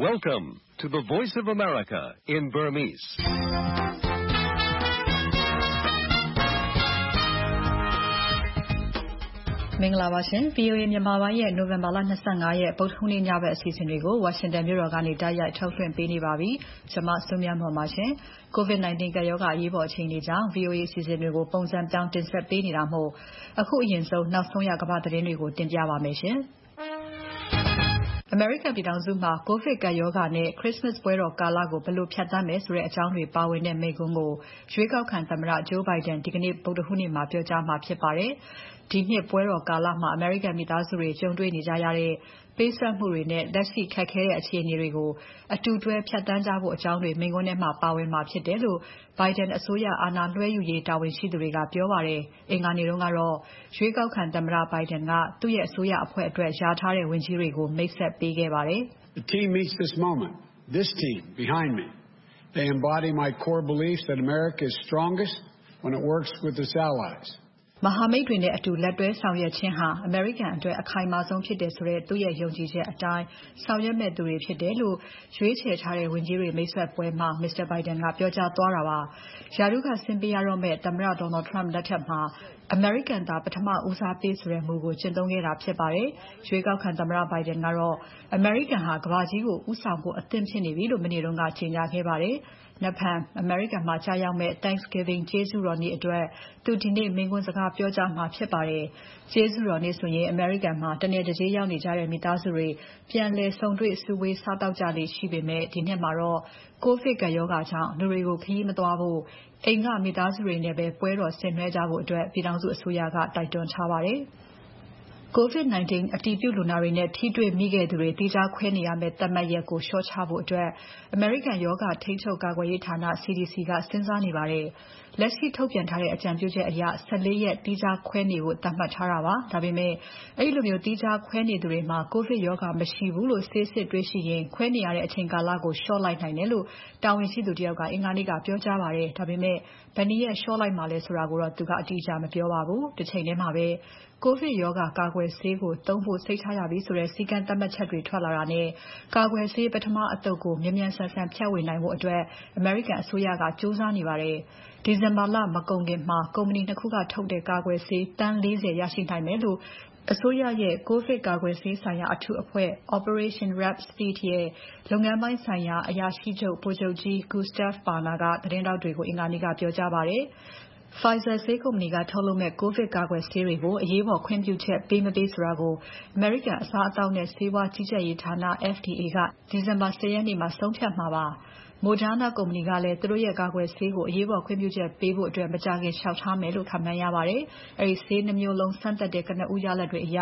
Welcome to the Voice of America in Burmese. ။မင်္ဂလာပါရှင်။ VOA မြန်မာပိုင်းရဲ့နိုဝင်ဘာလ25ရက်ဗုဒ္ဓဟူးနေ့ညဘက်အစီအစဉ်တွေကိုဝါရှင်တန်မြို့တော်ကနေတိုက်ရိုက်ထုတ်လွှင့်ပေးနေပါပြီ။ကျွန်မစုမြတ်မော်ပါရှင်။ COVID-19 ကပ်ရောဂါအရေးပေါ်အခြေအနေကြောင့် VOA အစီအစဉ်တွေကိုပုံစံပြောင်းတင်ဆက်ပေးနေတာမို့အခုအရင်ဆုံးနောက်ဆုံးရကမ္ဘာသတင်းတွေကိုတင်ပြပါမယ်ရှင်။ အမေရိကန်ပြည်ထောင်စုမှာ ကိုဗစ်ကပ်ရောဂါနဲ့ခရစ္စမတ်ပွဲတော်ကာလကိုဘယ်လိုဖြတ်သန်းမယ်ဆိုတဲ့အကြောင်းတွေပါဝင်တဲ့မိန့်ခွန်းကိုရွေးကောက်ခံသမ္မတ Joe Biden ဒီကနေ့ဗုဒ္ဓဟူးနေ့မှာပြောကြားမှာဖြစ်ပါတယ်။ဒီနှစ်ပွဲတော်ကာလမှာအမေရိကန်မိသားစုတွေကြုံတွေ့နေကြရတဲ့ပေးဆပ်မှုတွေနဲ့လက်ရှိခက်ခဲတဲ့အခြေအနေတွေကိုအတူတွဲဖြတ်သန်းကြဖို့အကြောင်းတွေမိန့်ခွန်းထဲမှာပါဝင်မှာဖြစ်တယ်လို့ Biden အစိုးရအာဏာလွှဲယူရေးတာဝန်ရှိသူတွေကပြောပါတယ်။အင်္ဂါနေ့တုန်းကတော့ရွေးကောက်ခံသမ္မတ Biden ကသူ့ရဲ့အစိုးရအဖွဲ့အတွက်လျာထားတဲ့ဝန်ကြီးတွေကိုမိတ်ဆက်ပေးခဲ့ပါတယ်။ The team meets this moment. This team behind me. They embody my core beliefs that America is strongest when it works with its allies. မဟာမိတ်တွေနဲ့အတူလက်တွဲဆောင်ရွက်ခြင်းဟာအမေရိကန်အတွက်အခိုင်အမာဆုံးဖြစ်တယ်ဆိုတဲ့သူ့ရဲ့ယုံကြည်ချက်အတိုင်းဆောင်ရွက်မဲ့သူတွေဖြစ်တယ်လို့ရွေးချယ်ထားတဲ့ဝန်ကြီးတွေမိတ်ဆက်ပွဲမှာ Mr. Biden ကပြောကြားသွားတာပါ။ရာထူးကဆင်းပေးရတော့မဲ့သမ္မတ Donald Trump လက်ထက်မှာအမေရိကန်သာပထမဦးစားပေးဆိုတဲ့မူကိုကျင့်သုံးခဲ့တာဖြစ်ပါတယ်။ရွေးကောက်ခံသမ္မတ Biden ကတော့အမေရိကန်ဟာကမ္ဘာကြီးကိုဦးဆောင်ဖို့အသင့်ဖြစ်နေပြီလို့မနေ့တုန်းကကြေညာခဲ့ပါတယ်။နက်ဖြန်အမေရိကန်မှာကြာရောက်မဲ့ Thanksgiving ကျေးဇူးတော်နေ့အတွက်သူဒီနေ့မိန့်ခွန်းစကားပြောကြားမှာဖြစ်ပါတယ်။ကျေးဇူးတော်နေ့ဆိုရင်အမေရိကန်မှာတနေ့တည်းရောက်နေကြတဲ့မိသားစုတွေပြန်လည်ဆုံတွေ့စုဝေးစားသောက်ကြလေ့ရှိပေမဲ့ဒီနှစ်မှာတော့ကိုဗစ်ကပ်ရောဂါကြောင့်လူတွေကိုခရီးမသွားဖို့အိမ်ကမိသားစုတွေနဲ့ပဲပွဲတော်ဆင်နွှဲကြဖို့အတွက်ပြည်ထောင်စုအစိုးရကတိုက်တွန်းထားပါတယ်။ COVID-19 အတည်ပြုလူနာတွေနဲ့ထိတွေ့မိခဲ့သူတွေသီးခြားခွဲနေရမယ့်သတ်မှတ်ရက်ကိုလျှော့ချဖို့အတွက်အမေရိကန်ရောဂါထိန်းချုပ်ကာကွယ်ရေးဌာန CDC ကစဉ်းစားနေပါတယ်။လက်ရှိထုတ်ပြန်ထားတဲ့အကြံပြုချက်အရ14ရက်သီးခြားခွဲနေဖို့သတ်မှတ်ထားတာပါ။ဒါပေမဲ့အဲဒီလိုမျိုးသီးခြားခွဲနေသူတွေမှာကိုဗစ်ရောဂါမရှိဘူးလို့ဆေးစစ်တွေ့ရှိရင်ခွဲနေရတဲ့အချိန်ကာလကိုလျှော့လိုက်နိုင်တယ်လို့တာဝန်ရှိသူတယောက်ကအင်္ဂါနေ့ကပြောကြားပါတယ်။ဒါပေမဲ့ဘယ်နှစ်ရက်လျှော့လိုက်မှာလဲဆိုတာကိုတော့သူကအတိအကျမပြောပါဘူး။တစ်ချိန်ထဲမှာပဲကိုဗစ်ရောဂါကာကွယ်ဆေးကိုသုံးဖို့စိတ်ထားရပြီဆိုတဲ့စည်းကမ်းသတ်မှတ်ချက်တွေထွက်လာတာနဲ့ကာကွယ်ဆေးပထမအသုတ်ကိုမြန်မြန်ဆန်ဆန်ဖြန့်ဝေနိုင်ဖို့အတွက်အမေရိကန်အစိုးရကကြိုးစားနေပါတယ်။ဒီဇင်ဘာလမကုန်ခင်မှာကုမ္ပဏီ 2 ခုကထုတ်တဲ့ကာကွယ်ဆေးသန်း 40 ရရှိနိုင်မယ်လို့အစိုးရရဲ့ကိုဗစ်ကာကွယ်ဆေးဆိုင်ရာအထူးအဖွဲ့ Operation Warp Speed ရဲ့လုပ်ငန်းပိုင်းဆိုင်ရာအရာရှိချုပ်ဗိုလ်ချုပ်ကြီး Gustave Perna ကသတင်းထောက်တွေကိုအင်္ဂါနေ့ကပြောကြားပါတယ်။ Pfizer ဆေးကုမ္ပဏီကထုတ်လုပ်မဲ့ကိုဗစ်ကာကွယ်ဆေးတွေကိုအရေးပေါ်ခွင့်ပြုချက်ပေးမပေးဆိုတာကိုအမေရိကန်အစားအသောက်နဲ့ဆေးဝါးကြီးကြပ်ရေးဌာန FDA ကဒီဇင်ဘာ 10 ရက်နေ့မှာဆုံးဖြတ်မှာပါ။ Moderna ကုမ္ပဏီကလည်းသူတို့ရဲ့ကာကွယ်ဆေးကိုအရေးပေါ်ခွင့်ပြုချက်ပေးဖို့မကြာခင်လျှောက်ထားမယ်လို့ခန့်မှန်းရပါတယ်။အဲဒီဆေး 2 မျိုးလုံးစမ်းသပ်တဲ့ကနဦးရလဒ်တွေအရ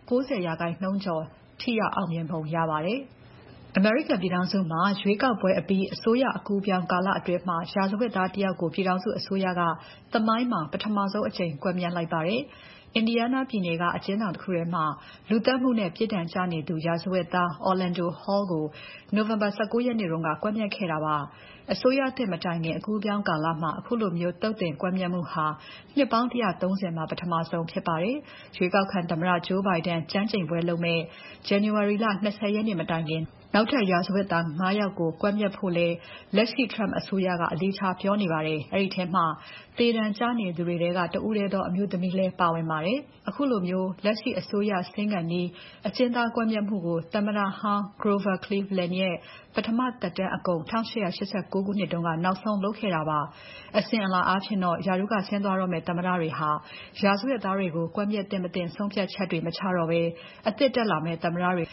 90% ကျော်ထိရောက်အောင်မြင်ပုံရပါတယ်။ အမေရိကန်ပြည်ထောင်စုမှာရွေးကောက်ပွဲအပြီးအစိုးရအကူးအပြောင်းကာလအတွင်းရာဇဝတ်သားတယောက်ကိုပြည်ထောင်စုအစိုးရကသမိုင်းမှာပထမဆုံးအကြိမ်ကွပ်မျက်လိုက်ပါတယ်။ Indiana ပြည်နယ်ကအကျဉ်းထောင်တခုထဲမှာလူသတ်မှုနဲ့ပြစ်ဒဏ်ကျနေသူရာဇဝတ်သား Orlando Hall ကိုနိုဝင်ဘာ 19 ရက်နေ့ကကွပ်မျက်ခဲ့တာပါ။အစိုးရသစ်မတိုင်ခင်အကူးအပြောင်းကာလမှာအခုလိုမျိုးသုတ်သင်ကွပ်မျက်မှုဟာနှစ်ပေါင်း 130 မှာပထမဆုံးဖြစ်ပါတယ်။ရွေးကောက်ခံသမ္မတ Joe Biden ကျမ်းကျိန်ပွဲလုပ်မဲ့ January လ 20 ရက်နေ့မတိုင်ခင်နောက်ထပ်ရာဇဝတ်သား 5 ယောက်ကိုကွပ်မျက်ဖို့လည်းလက်ရှိ Trump အစိုးရကအလေးထားပြောနေပါတယ်။အဲဒီထဲမှာသေဒဏ်ကျနေသူတွေထဲကတဦးတည်းသောအမျိုးသမီးလည်းပါဝင်ပါတယ်။အခုလိုမျိုးလက်ရှိအစိုးရဆင်းခံပြီးအကျဉ်းသားကွပ်မျက်မှုကိုသမ္မတဟောင်း Grover Cleveland ရဲ့ပထမသက်တမ်းအကုန်1889 ခုနှစ်တုန်းကနောက်ဆုံးလုပ်ခဲ့တာပါ။အစဉ်အလာအားဖြင့်တော့ရာထူးကဆင်းသွားတော့မဲ့သမ္မတတွေဟာရာဇဝတ်သားတွေကိုကွပ်မျက်သင့်မသင့်ဆုံးဖြတ်ချက်တွေမချတော့ဘဲအသစ်တက်လာမဲ့သမ္မတတွေ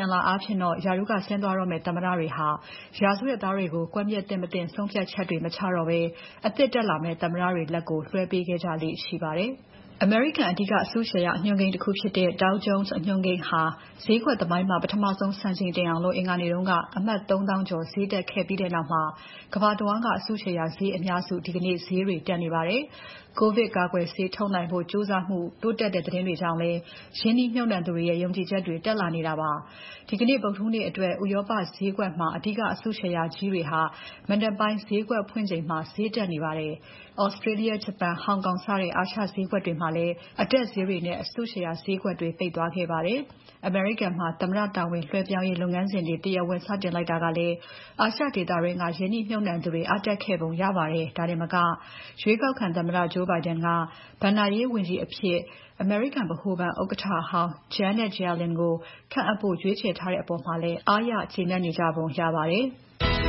လက်ကိုလွှဲပေးခဲ့ကြလေ့ရှိပါတယ်။ အမေရိကန်အဓိကအစုရှယ်ယာအညွှန်းကိန်းတခုဖြစ်တဲ့ Dow Jones အညွှန်းကိန်းဟာဈေးကွက်သမိုင်းမှာပထမဆုံးစံချိန်တင်အောင်အင်္ဂါနေ့ကအမှတ် 3000 ကျော်ဈေးတက်ခဲ့ပြီးနောက်ကမ္ဘာတဝန်းကအစုရှယ်ယာဈေးအများစုဒီကနေ့ဈေးတွေတက်နေပါတယ်။ ကိုဗစ်ကာကွယ်ဆေးထုတ်နိုင်ဖို့ကြိုးစားမှုတိုးတက်တဲ့သတင်းတွေကြောင့်လည်းရင်းနှီးမြှုပ်နှံသူတွေရဲ့ယုံကြည်ချက်တွေတက်လာနေတာပါ။ဒီကနေ့ဗုဒ္ဓဟူးနေ့အတွက်ဥရောပဈေးကွက်မှာအဓိကအစုရှယ်ယာကြီးတွေဟာမနက်ပိုင်းဈေးကွက်ဖွင့်ချိန်မှာဈေးတက်နေပါတယ်။ Australia, Japan, Hong Kong စတဲ့အာရှဈေးကွက်တွေမှာလည်းအတက်ဈေးတွေနဲ့အစုရှယ်ယာဈေးကွက်တွေပိတ်သွားခဲ့ပါတယ်။ အမေရိကန်မှာသမ္မတတာဝန်လွှဲပြောင်းရေးလုပ်ငန်းစဉ်တွေတရားဝင်စတင်လိုက်တာကလည်းအာရှဒေသတွင်းကရင်းနှီးမြှုပ်နှံသူတွေအားတက်ခဲ့ပုံရပါတယ်။ ဒါတင်မကရွေးကောက်ခံသမ္မတ Joe Biden ကဘဏ္ဍာရေးဝန်ကြီးအဖြစ်အမေရိကန်ဗဟိုဘဏ်ဥက္ကဋ္ဌဟောင်း Janet Yellen ကိုခန့်အပ်ဖို့ရွေးချယ်ထားတဲ့အပေါ်မှာလည်းအားရကျေနပ်နေကြပုံရပါတယ်။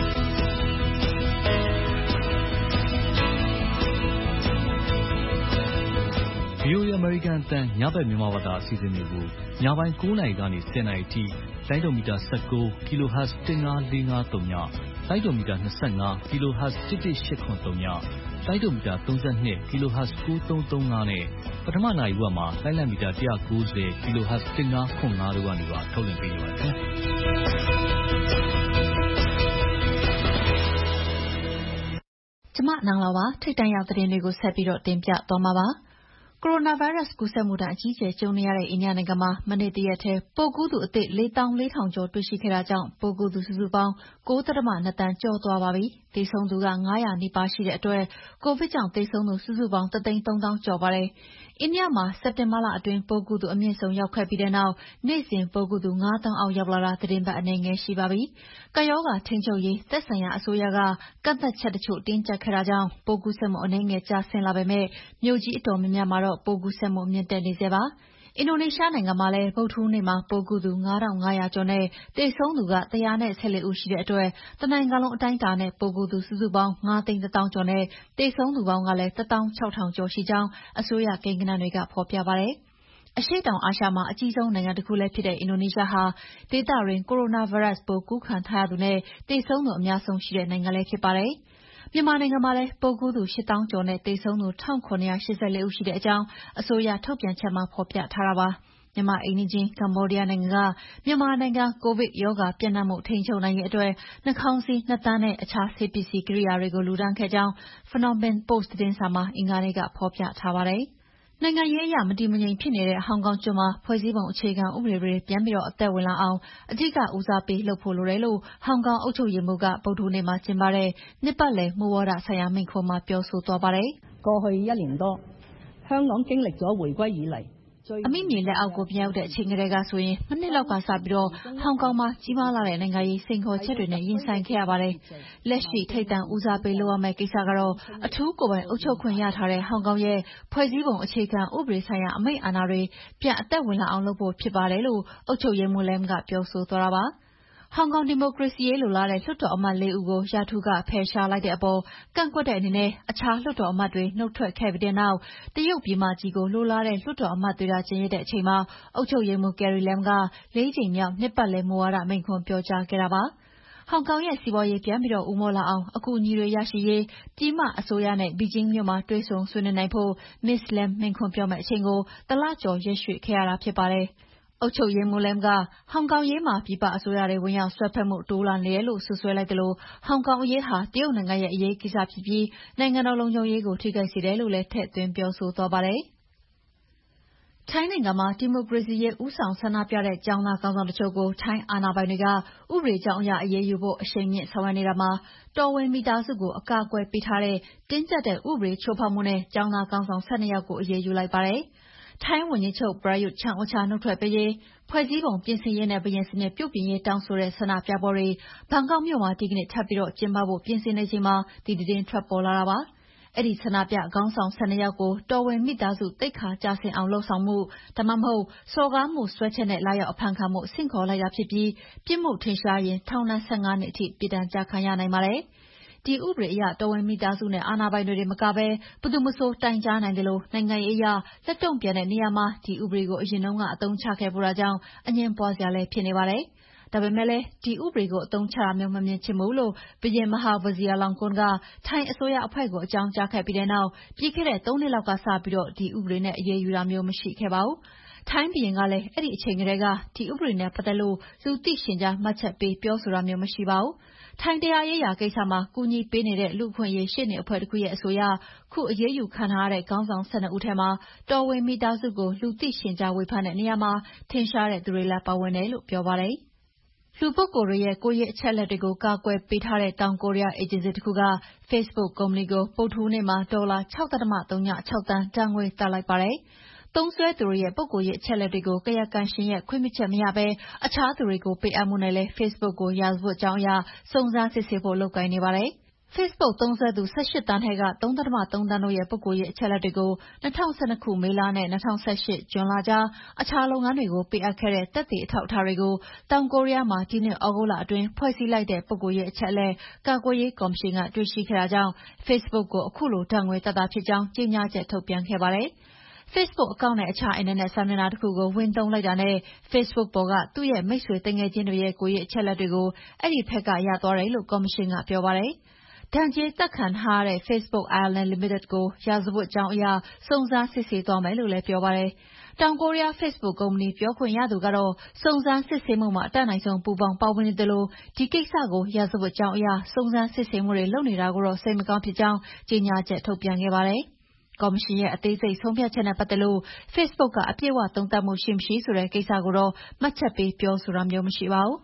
VOA American အသံညဘက်မြန်မာဘာသာအစီအစဉ်တွေကိုညပိုင်း9:00 နာရီကနေ10:00 နာရီထိလိုင်းဒိုမီတာ19 kHz 15453ညလိုင်းဒိုမီတာ25 kHz 11883ညလိုင်းဒိုမီတာ32 kHz 9335နဲ့ပထမနာရီဝက်မှာလိုင်းလံမီတာ190 kHz 1505တို့ကနေပါထုတ်လွှင့်ပေးနေပါတယ်ခင်ဗျာကျမနန်းလာပါထိတ်တန့်ရောက်တဲ့တွေကိုဆက်ပြီးတော့တင်ပြသွားမှာပါကိုရိုနာဗိုင်းရပ်စ်ကူးစက်မှုဒဏ်အကြီးအကျယ်ကြုံနေရတဲ့အိန္ဒိယနိုင်ငံမှာမနေ့တရက်ထဲပိုးကူးသူအသစ် 44000 ကျော်တွေ့ရှိခဲ့တာကြောင့်ပိုးကူးသူစုစုပေါင်း 9.2 သန်းကျော်သွားပါပြီ။သေဆုံးသူက900နီးပါးရှိတဲ့အတွက်ကိုဗစ်ကြောင့်သေဆုံးသူစုစုပေါင်း 130,000 ကျော်ပါတယ်။အိန္ဒိယမှာစက်တင်ဘာလအတွင်းပိုးကူးသူအမြင့်ဆုံးရောက်ခဲ့ပြီးတဲ့နောက်နေ့စဉ်ပိုးကူးသူ 9,000 အောက်ရောက်လာတာသီတင်းပတ်အနည်းငယ်ရှိပါပြီ။ကပ်ရောဂါထိန်းချုပ်ရေးသက်ဆိုင်ရာအစိုးရကကန့်သတ်ချက်တချို့တင်းကျပ်ခဲ့တာကြောင့်ပိုးကူးစက်မှုအနည်းငယ်ကျဆင်းလာပေမဲ့မြို့ကြီးအတော်များများမှာတော့ပိုးကူးစက်မှုမြင့်တက်နေဆဲပါ။အင်ဒိုနီးရှားနိုင်ငံမှာလည်းဗုဒ္ဓဟူးနေ့မှာပိုးကူးသူ 9,500 ကျော်နဲ့သေဆုံးသူက114ဦးရှိတဲ့အတွက်တနိုင်ငံလုံးအတိုင်းအတာနဲ့ပိုးကူးသူစုစုပေါင်း 5,100,000 ကျော်နဲ့သေဆုံးသူပေါင်းကလည်း 16,000 ကျော်ရှိကြောင်းအစိုးရကိန်းဂဏန်းတွေကဖော်ပြပါတယ်။အရှေ့တောင်အာရှမှာအကြီးဆုံးနိုင်ငံတစ်ခုလည်းဖြစ်တဲ့အင်ဒိုနီးရှားဟာဒေသတွင်းကိုရိုနာဗိုင်းရပ်စ်ပိုးကူးခံထားရသူနဲ့သေဆုံးသူအများဆုံးရှိတဲ့နိုင်ငံလည်းဖြစ်ပါတယ်။မြန်မာနိုင်ငံမှာလည်းပိုးကူးသူ 8,000 ကျော်နဲ့သေဆုံးသူ 1,784 ဦးရှိတဲ့အကြောင်းအစိုးရထုတ်ပြန်ချက်မှာဖော်ပြထားတာပါ။မြန်မာအိမ်နီးချင်းကမ္ဘောဒီးယားနိုင်ငံကမြန်မာနိုင်ငံကိုဗစ်ရောဂါပြန့်နှံ့မှုထိန်းချုပ်နိုင်ရေးအတွက်နှာခေါင်းစည်း 2 သန်းနဲ့အခြားဆေးပစ္စည်းကိရိယာတွေကိုလှူဒါန်းခဲ့ကြောင်း Phnom Penh Post သတင်းစာမှာအင်္ဂါနေ့ကဖော်ပြထားပါတယ်။နိုင်ငံရေးအရမတည်မငြိမ်ဖြစ်နေတဲ့ဟောင်ကောင်ကျွန်းမှာဖွဲ့စည်းပုံအခြေခံဥပဒေတွေပြန်ပြီးအသက်ဝင်လာအောင်အဓိကဦးစားပေးလုပ်ဖို့လိုတယ်လို့ဟောင်ကောင်အုပ်ချုပ်ရေးမှူးကဗုဒ္ဓဟူးနေ့မှာကျင်းပတဲ့နှစ်ပတ်လည်မူဝါဒဆိုင်ရာမိန့်ခွန်းမှာပြောဆိုသွားပါတယ်။過去1年多，香港經歷咗回歸以嚟အမိမြေလက်အောက်ကိုပြန်ရောက်တဲ့အချိန်ကတည်းကဆိုရင်2နှစ်လောက်ကစပြီးဟောင်ကောင်မှာကြီးမားလာတဲ့နိုင်ငံရေးစိန်ခေါ်ချက်တွေနဲ့ရင်ဆိုင်ခဲ့ရပါတယ်။လက်ရှိထိပ်တန်းဦးစားပေးလုပ်ရမယ့်ကိစ္စကတော့အထူးကိုယ်ပိုင်အုပ်ချုပ်ခွင့်ရထားတဲ့ဟောင်ကောင်ရဲ့ဖွဲ့စည်းပုံအခြေခံဥပဒေဆိုင်ရာအမိန့်အာဏာတွေပြန်အသက်ဝင်လာအောင်လုပ်ဖို့ဖြစ်ပါတယ်လို့အုပ်ချုပ်ရေးမှူးလမ်ကပြောဆိုသွားတာပါ။ဟောင်ကောင်ဒီမိုကရေစီရေးလိုလားတဲ့လွှတ်တော်အမတ်4ဦးကိုရာထူးကဖယ်ရှားလိုက်တဲ့အပေါ်ကန့်ကွက်တဲ့အနေနဲ့အခြားလွှတ်တော်အမတ်တွေနှုတ်ထွက်ခဲ့ပြီးတဲ့နောက်တရုတ်ပြည်မကြီးကိုလိုလားတဲ့လွှတ်တော်အမတ်တွေသာကျန်ရစ်တဲ့အချိန်မှာအုပ်ချုပ်ရေးမှူးကယ်ရီလမ်က4ကြိမ်မြောက်နှစ်ပတ်လည်မူဝါဒမိန့်ခွန်းပြောကြားခဲ့တာပါ။ဟောင်ကောင်ရဲ့စီးပွားရေးပြန်ပြီးဦးမော့လာအောင်အကူအညီတွေရရှိရေးပြည်မအစိုးရနဲ့ဘီဂျင်းမြို့မှာတွေ့ဆုံဆွေးနွေးနိုင်ဖို့ Miss Lam မိန့်ခွန်းပြောမယ့်အချိန်ကိုတလကျော်ရက်ရွှေ့ခဲ့ရတာဖြစ်ပါတယ်။အုပ်ချုပ်ရေးမှူးလမ်ကဟောင်ကောင်ရေးမှာပြည်ပအစိုးရတွေဝင်ရောက်စွက်ဖက်မှုတိုးလာနေတယ်လို့စွပ်စွဲလိုက်သလိုဟောင်ကောင်အရေးဟာတရုတ်နိုင်ငံရဲ့အရေးကိစ္စဖြစ်ပြီးနိုင်ငံတော်လုံခြုံရေးကိုထိခိုက်စေတယ်လို့လည်းထည့်သွင်းပြောဆိုသွားပါတယ်။ထိုင်းနိုင်ငံမှာဒီမိုကရေစီရေးဦးဆောင်ဆန္ဒပြတဲ့ကျောင်းသားခေါင်းဆောင်တချို့ကိုထိုင်းအာဏာပိုင်တွေကဥပဒေကြောင်းအရအရေးယူဖို့အရှိန်မြင့်ဆောင်ရွက်နေတာမှာတော်ဝင်မိသားစုကိုအကာအကွယ်ပေးထားတဲ့တင်းကျပ်တဲ့ဥပဒေချိုးဖောက်မှုနဲ့ကျောင်းသားခေါင်းဆောင်12ယောက်ကိုအရေးယူလိုက်ပါတယ်။ထိုင်းဝန်ကြီးချုပ်ပရာယုတ်ချန်အိုချာနှုတ်ထွက်ပေးရေးဖွဲ့စည်းပုံပြင်ဆင်ရေးနဲ့ဘုရင်စနစ်ပြုပြင်ရေးတောင်းဆိုတဲ့ဆန္ဒပြပွဲတွေဘန်ကောက်မြို့မှာဒီကနေ့ထပ်ပြီးကျင်းပဖို့ပြင်ဆင်နေချိန်မှာဒီသတင်းထွက်ပေါ်လာတာပါ။အဲဒီဆန္ဒပြခေါင်းဆောင်12ယောက်ကိုတော်ဝင်မိသားစုသိက္ခာကျဆင်းအောင်လုပ်ဆောင်မှုဒါမှမဟုတ်စော်ကားမှုစွဲချက်နဲ့လာရောက်အဖမ်းခံမှုဆင့်ခေါ်လိုက်တာဖြစ်ပြီးပြစ်မှုထင်ရှားရင်ထောင်ဒဏ်15နှစ်အထိပြစ်ဒဏ်ကျခံရနိုင်ပါတယ်။ဒီဥပဒေအရတော်ဝင်မိသားစုနဲ့အာဏာပိုင်တွေမကဘဲဘယ်သူမဆိုတိုင်ကြားနိုင်တယ်လို့နိုင်ငံရေးအရလက်တုံ့ပြန်တဲ့နေရာမှာဒီဥပဒေကိုအရင်ကအသုံးချခဲ့ပူတာကြောင့်အငြင်းပွားစရာလည်းဖြစ်နေပါတယ်။ဒါပေမဲ့လည်းဒီဥပဒေကိုအသုံးချတာမျိုးမမြင်ချင်ဘူးလို့ဘုရင်မဟာဝဇီရာလောင်ကွန်းကထိုင်းအစိုးရအဖွဲ့ကိုအကြောင်းကြားခဲ့ပြီးတဲ့နောက်ပြီးခဲ့တဲ့3နှစ်လောက်ကစပြီးဒီဥပဒေနဲ့အရေးယူတာမျိုးမရှိခဲ့ပါဘူး။ထိုင်းဘုရင်ကလည်းအဲ့ဒီအချိန်ကတည်းကဒီဥပဒေနဲ့ပတ်သက်လို့လူသိရှင်ကြားမှတ်ချက်ပေးပြောဆိုတာမျိုးမရှိပါဘူး။ထိုင်းတရားရေးရာကိစ္စမှာကူညီပေးနေတဲ့လူ့အခွင့်အရေးရှေ့နေအဖွဲ့တစ်ခုရဲ့အဆိုအရခုအရေးယူခံထားရတဲ့ခေါင်းဆောင်12ဦးထဲမှာတော်ဝင်မိသားစုကိုလူသိရှင်ကြားဝေဖန်တဲ့နေရာမှာထင်ရှားတဲ့သူတွေလည်းပါဝင်တယ်လို့ပြောပါတယ်။လူပုဂ္ဂိုလ်တွေရဲ့ကိုယ်ရေးအချက်အလက်တွေကိုကာကွယ်ပေးထားတဲ့တောင်ကိုရီးယားအေဂျင်စီတစ်ခုက Facebook ကုမ္ပဏီကိုဗုဒ္ဓဟူးနေ့မှာဒေါ်လာ 6.06 သန်းဒဏ်ငွေတပ်လိုက်ပါတယ်။သုံးစွဲသူတွေရဲ့ပုဂ္ဂိုလ်ရေးအချက်အလက်တွေကိုကာယကံရှင်ရဲ့ခွင့်ပြုချက်မရဘဲအခြားသူတွေကိုပေးအပ်မှုနဲ့လည်း Facebook ကိုရာဇဝတ်ကြောင်းအရစုံစမ်းစစ်ဆေးဖို့လုပ်ကိုင်နေပါတယ်။ Facebook သုံးစွဲသူ18သန်းထဲက 3.3 သန်းတို့ရဲ့ပုဂ္ဂိုလ်ရေးအချက်အလက်တွေကို2012ခုမေလနဲ့2018ဇွန်လကြားအခြားလုပ်ငန်းတွေကိုပေးအပ်ခဲ့တဲ့သက်သေအထောက်အထားတွေကိုတောင်ကိုရီးယားမှာဒီနှစ်သြဂုတ်လအတွင်းဖွဲ့စည်းလိုက်တဲ့ပုဂ္ဂိုလ်ရေးအချက်အလက်ကာကွယ်ရေးကော်မရှင်ကတွေ့ရှိခဲ့တာကြောင့် Facebook ကိုအခုလိုဒဏ်ငွေတပ်တာဖြစ်ကြောင်းကြေညာချက်ထုတ်ပြန်ခဲ့ပါတယ်။ Facebook အကောင့်နဲ့အခြားအင်တာနက်စာမျက်နှာတစ်ခုကိုဝင်သုံးလိုက်တာနဲ့ Facebook ပေါ်ကသူ့ရဲ့မိတ်ဆွေသူငယ်ချင်းတွေရဲ့ကိုယ်ရေးအချက်အလက်တွေကိုအဲဒီဘက်ကရသွားတယ်လို့ကော်မရှင်ကပြောပါတယ်။ဒဏ်ကြေးသက်ခံထားရတဲ့ Facebook Ireland Limited ကိုရာဇဝတ်ကြောင်းအရစုံစမ်းစစ်ဆေးသွားမယ်လို့လည်းပြောပါတယ်။တောင်ကိုရီးယား Facebook ကုမ္ပဏီပြောခွင့်ရသူကတော့စုံစမ်းစစ်ဆေးမှုမှာအတတ်နိုင်ဆုံးပူးပေါင်းပါဝင်နေသလိုဒီကိစ္စကိုရာဇဝတ်ကြောင်းအရစုံစမ်းစစ်ဆေးမှုတွေလုပ်နေတာကိုတော့စိတ်မကောင်းဖြစ်ကြောင်းကြေညာချက်ထုတ်ပြန်ခဲ့ပါတယ်။ကော်မရှင်ရဲ့အသေးစိတ်ဆုံးဖြတ်ချက်နဲ့ပတ်သက်လို့ Facebook ကအပြည့်အဝသုံးသပ်မှုရှိမရှိဆိုတဲ့ကိစ္စကိုတော့မှတ်ချက်ပေးပြောဆိုတာမျိုးမရှိပါဘူး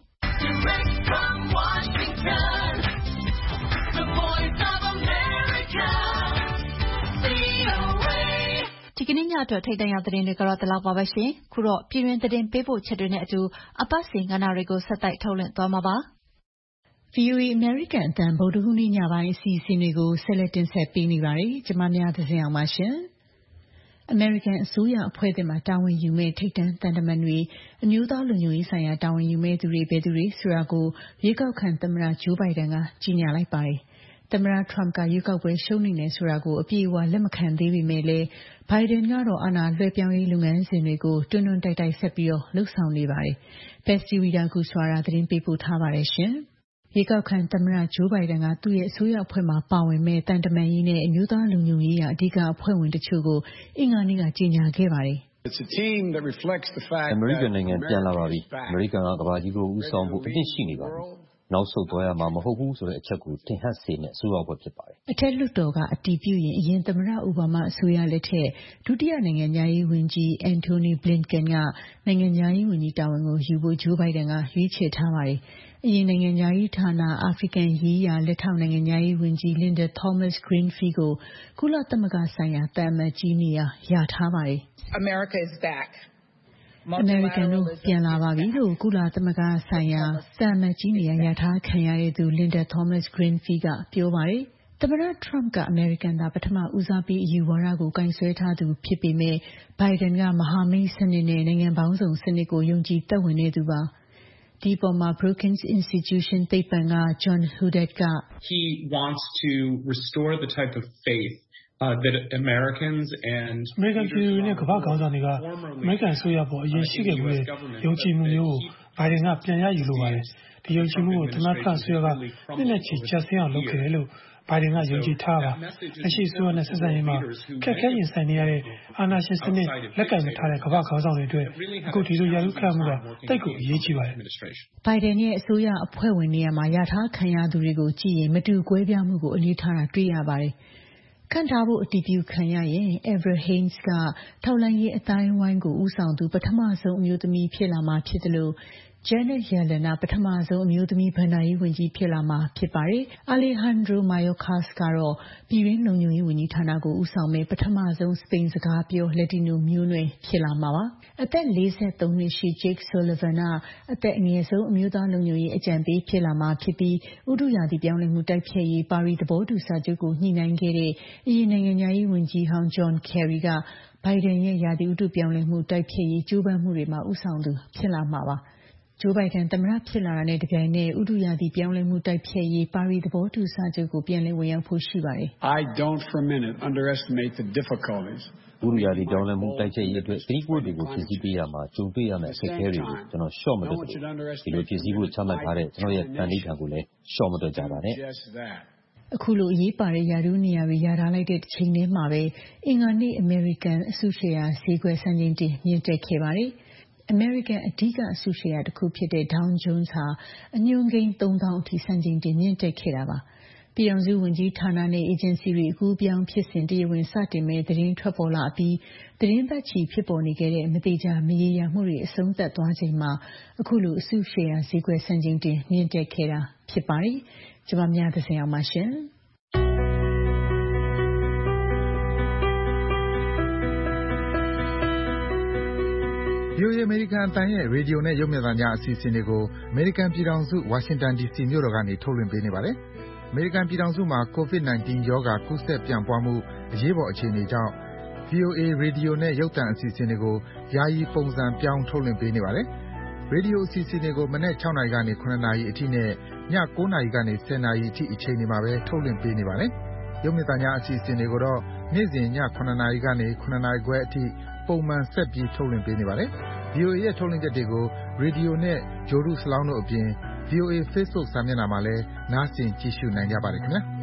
။ဒီကနေ့ညအတွက်ထိပ်တန်းရောက်သတင်းတွေကတော့ဒီလောက်ပါပဲရှင်။ခုတော့ပြည်တွင်းသတင်းပေးပို့ချက်တွေနဲ့အတူအပတ်စဉ်ကဏ္ဍတွေကိုဆက်တိုက်ထုတ်လွှင့်သွားမှာပါ။ VOA အမေရိကန်အသံဗုဒ္ဓဟူးနေ့ညပိုင်းအစီအစဉ်တွေကိုဆက်လက်တင်ဆက်ပေးနေပါတယ်။ကျွန်မများသဇင်အောင်ပါရှင်။ အမေရိကန်အစိုးရအဖွဲ့သစ်မှာတာဝန်ယူမဲ့ထိပ်တန်းသံတမန်တွေအမျိုးသားလုံခြုံရေးဆိုင်ရာတာဝန်ယူမဲ့သူတွေဘယ်သူတွေဆိုတာကိုရွေးကောက်ခံသမ္မတဂျိုးဘိုင်ဒန်ကကြေညာလိုက်ပါတယ်။သမ္မတထရမ့်ကရွေးကောက်ပွဲရှုံးနိမ့်တယ်ဆိုတာကိုအပြည့်အဝလက်မခံသေးပေမဲ့လည်းဘိုင်ဒန်ကတော့အာဏာလွှဲပြောင်းရေးလုပ်ငန်းစဉ်တွေကိုတွန်းတွန်းတိုက်တိုက်ဆက်ပြီးလှုပ်ဆောင်နေပါတယ်။ Patsy Widakuswara သတင်းပေးပို့ထားပါတယ်ရှင်။ရွေးကောက်ခံသမ္မတဂျိုးဘိုင်ဒန်ကသူ့ရဲ့အစိုးရအဖွဲ့မှာပါဝင်မဲ့တန်တမာရေးနဲ့အမျိုးသားလုံခြုံရေးရာအဓိကအဖွဲ့ဝင်တချို့ကိုအင်္ဂါနေ့ကကြေညာခဲ့ပါတယ်။အမေရိကန်နိုင်ငံပြန်လာပါပြီ။အမေရိကန်ကကမ္ဘာကြီးကိုဦးဆောင်ဖို့အသင့်ရှိနေပါပြီ။နောက်ဆုတ်သွားရမှာမဟုတ်ဘူးဆိုတဲ့အချက်ကိုထင်ဟပ်စေမယ့်အစိုးရအဖွဲ့ဖြစ်ပါတယ်။အထက်လွှတ်တော်ကအတည်ပြုရင်အရင်သမ္မတအိုဘားမားအစိုးရလက်ထက်ဒုတိယနိုင်ငံသားရေးဝန်ကြီး Antony Blinken ကနိုင်ငံသားရေးဝန်ကြီးတာဝန်ကိုယူဖို့ဂျိုးဘိုင်ဒန်ကရွေးချယ်ထားပါတယ်။အရင်နိုင်ငံသားရေးဌာနအာဖရိကန်ရေးရာလက်ထောက်နိုင်ငံသားရေးဝန်ကြီး Linda Thomas-Greenfield ကိုကုလသမဂ္ဂဆိုင်ရာသံအမတ်ကြီးနေရာရထားပါတယ်။ America is back. အမေရိကန်တို့ပြန်လာပါပြီလို့ကုလသမဂ္ဂဆိုင်ရာသံအမတ်ကြီးနေရာရထားခံရတဲ့သူ Linda Thomas-Greenfield ကပြောပါတယ်။သမ္မတထရမ့်ကအမေရိကန်သာပထမဦးစားပေးအယူဝါဒကိုကင်ဆယ်ထားသူဖြစ်ပေမဲ့ဘိုင်ဒန်ကမဟာမိတ်စနစ်နဲ့နိုင်ငံပေါင်းစုံစနစ်ကိုယုံကြည်သက်ဝင်နေသူပါ။ဒီပေါ်မှာ Brookings Institution သိပ္ပံက John Hooded က He wants to restore the type of faith that Americans and အမေရိကန်ပြည်သူတွေနဲ့ကမ္ဘာခေါင်းဆောင်တွေကအမေရိကန်အစိုးရပေါ်အရင်ရှိခဲ့မှုရဲ့ယုံကြည်မှုမျိုးကိုဘိုင်ဒန်ကပြန်ရယူလိုပါတယ်။ဒီယုံကြည်မှုကိုသမ္မတထရမ့်အစိုးရကနှစ်နဲ့ချီကျဆင်းအောင်လုပ်ခဲ့တယ်လို့ဘိုင်ဒန်ကယုံကြည်ထားပါလက်ရှိအစိုးရနဲ့ဆက်ဆံရေးမှာခက်ခဲရင်ဆိုင်နေရတဲ့အာဏာရှင်စနစ်လက်ကင်မထားတဲ့ကမ္ဘာခေါင်းဆောင်တွေအတွက်အခုဒီလိုရာထူးခန့်မှုကတိတ်ကိုအရေးကြီးပါတယ်ဘိုင်ဒန်ရဲ့အစိုးရအဖွဲ့ဝင်နေရာမှာရထားခံရသူတွေကိုကြည့်ရင်မတူကွဲပြားမှုကိုအလေးထားတာတွေ့ရပါတယ်ခန့်ထားဖို့အတည်ပြုခံရရင် Avril Haines ကထောက်လှမ်းရေးအတိုင်းဝိုင်းကိုဦးဆောင်သူပထမဆုံးအမျိုးသမီးဖြစ်လာမှာဖြစ်တယ်လို့Janet Yellen ကပထမဆုံးအမျိုးသမီးဘဏ္ဍာရေးဝန်ကြီးဖြစ်လာမှာဖြစ်ပါတယ်။ Alejandro Mayorkas ကတော့ပြည်တွင်းလုံခြုံရေးဝန်ကြီးဌာနကိုဦးဆောင်မဲ့ပထမဆုံးစပိန်စကားပြောလက်တီနိုမျိုးနွယ်ဖြစ်လာမှာပါ။အသက်43နှစ်ရှိ Jake Sullivan ကအသက်အငယ်ဆုံးအမျိုးသားလုံခြုံရေးအကြံပေးဖြစ်လာမှာဖြစ်ပြီးဥတုရာသီပြောင်းလဲမှုတိုက်ဖျက်ရေးပါရီသဘောတူစာချုပ်ကိုညှိနှိုင်းခဲ့တဲ့အရင်နိုင်ငံသားရေးဝန်ကြီးဟောင်း John Kerry ကဘိုင်ဒန်ရဲ့ရာသီဥတုပြောင်းလဲမှုတိုက်ဖျက်ရေးကြိုးပမ်းမှုတွေမှာဦးဆောင်သူဖြစ်လာမှာပါ။ဂျိုးဘိုင်ဒန်သမ္မတဖြစ်လာတာနဲ့တပြိုင်နက်ဥတုရာသီပြောင်းလဲမှုတိုက်ဖျက်ရေးပါရီသဘောတူစာချုပ်ကိုပြန်လည်ဝင်ရောက်ဖို့ရှိပါတယ် I don't for a minute underestimate the difficulties ဥတုရာသီပြောင်းလဲမှုတိုက်ဖျက်ရေးအတွက်သတိကွက်တွေကိုဖြည့်ဆည်းပေးရမှာကြုံတွေ့ရမယ့်အခက်အခဲတွေကိုကျွန်တော်ရှော့မတွက်ဘူးဒီလိုဖြည့်ဆည်းဖို့ချမှတ်ထားတဲ့ကျွန်တော်ရဲ့ဗန်ဒီခံကိုလည်းရှော့မတွက်ကြပါနဲ့အခုလိုအရေးပါတဲ့ရာထူးနေရာတွေရထားလိုက်တဲ့တစ်ချိန်တည်းမှာပဲအင်္ဂါနေ့အမေရိကန်အစုရှယ်ယာဈေးကွက်စံချိန်တင်မြင့်တက်ခဲ့ပါတယ်အမေရိကန်အဓိကအစုရှယ်ယာတစ်ခုဖြစ်တဲ့ Dow Jones ဟာအညွှန်းကိန်း 3000 အထိစံချိန်တင်မြင့်တက်ခဲ့တာပါ။ပြည်ထောင်စုဝန်ကြီးဌာနနဲ့အေဂျင်စီတွေအကူအပြောင်းဖြစ်စဉ်တရားဝင်စတင်မဲ့သတင်းထွက်ပေါ်လာပြီးသတင်းပတ်ချီဖြစ်ပေါ်နေခဲ့တဲ့မတိကျမရေရာမှုတွေအဆုံးသတ်သွားချိန်မှာအခုလိုအစုရှယ်ယာဈေးကွက်စံချိန်တင်မြင့်တက်ခဲ့တာဖြစ်ပါတယ်။ကျွန်မများသစင်အောင်ပါရှင်။ VOA အမေရိကန်အသံရဲ့ရေဒီယိုနဲ့ရုပ်မြင်သံကြားအစီအစဉ်တွေကိုအမေရိကန်ပြည်ထောင်စုဝါရှင်တန် DC မြို့တော်ကနေထုတ်လွှင့်ပေးနေပါတယ်။အမေရိကန်ပြည်ထောင်စုမှာ COVID-19 ရောဂါကူးစက်ပြန့်ပွားမှုအရေးပေါ်အခြေအနေကြောင့် VOA ရေဒီယိုနဲ့ရုပ်သံအစီအစဉ်တွေကိုယာယီပုံစံပြောင်းထုတ်လွှင့်ပေးနေပါတယ်။ရေဒီယိုအစီအစဉ်တွေကိုမနက်6နာရီကနေ9နာရီအထိနဲ့ည9နာရီကနေ10နာရီအထိအချိန်တွေမှာပဲထုတ်လွှင့်ပေးနေပါတယ်။ရုပ်မြင်သံကြားအစီအစဉ်တွေကိုတော့နေ့စဉ်ည9နာရီကနေ9နာရီခွဲအထိပုံမှန်ဆက်ပြီးထုတ်လွှင့်ပေးနေပါတယ်။ VOA ရဲ့ထုတ်လွှင့်ချက်တွေကိုရေဒီယိုနဲ့ဂြိုလ်တုစလောင်းတို့အပြင် VOA Facebook စာမျက်နှာမှာလည်းနားဆင်ကြည့်ရှုနိုင်ကြပါတယ်ခင်ဗျာ။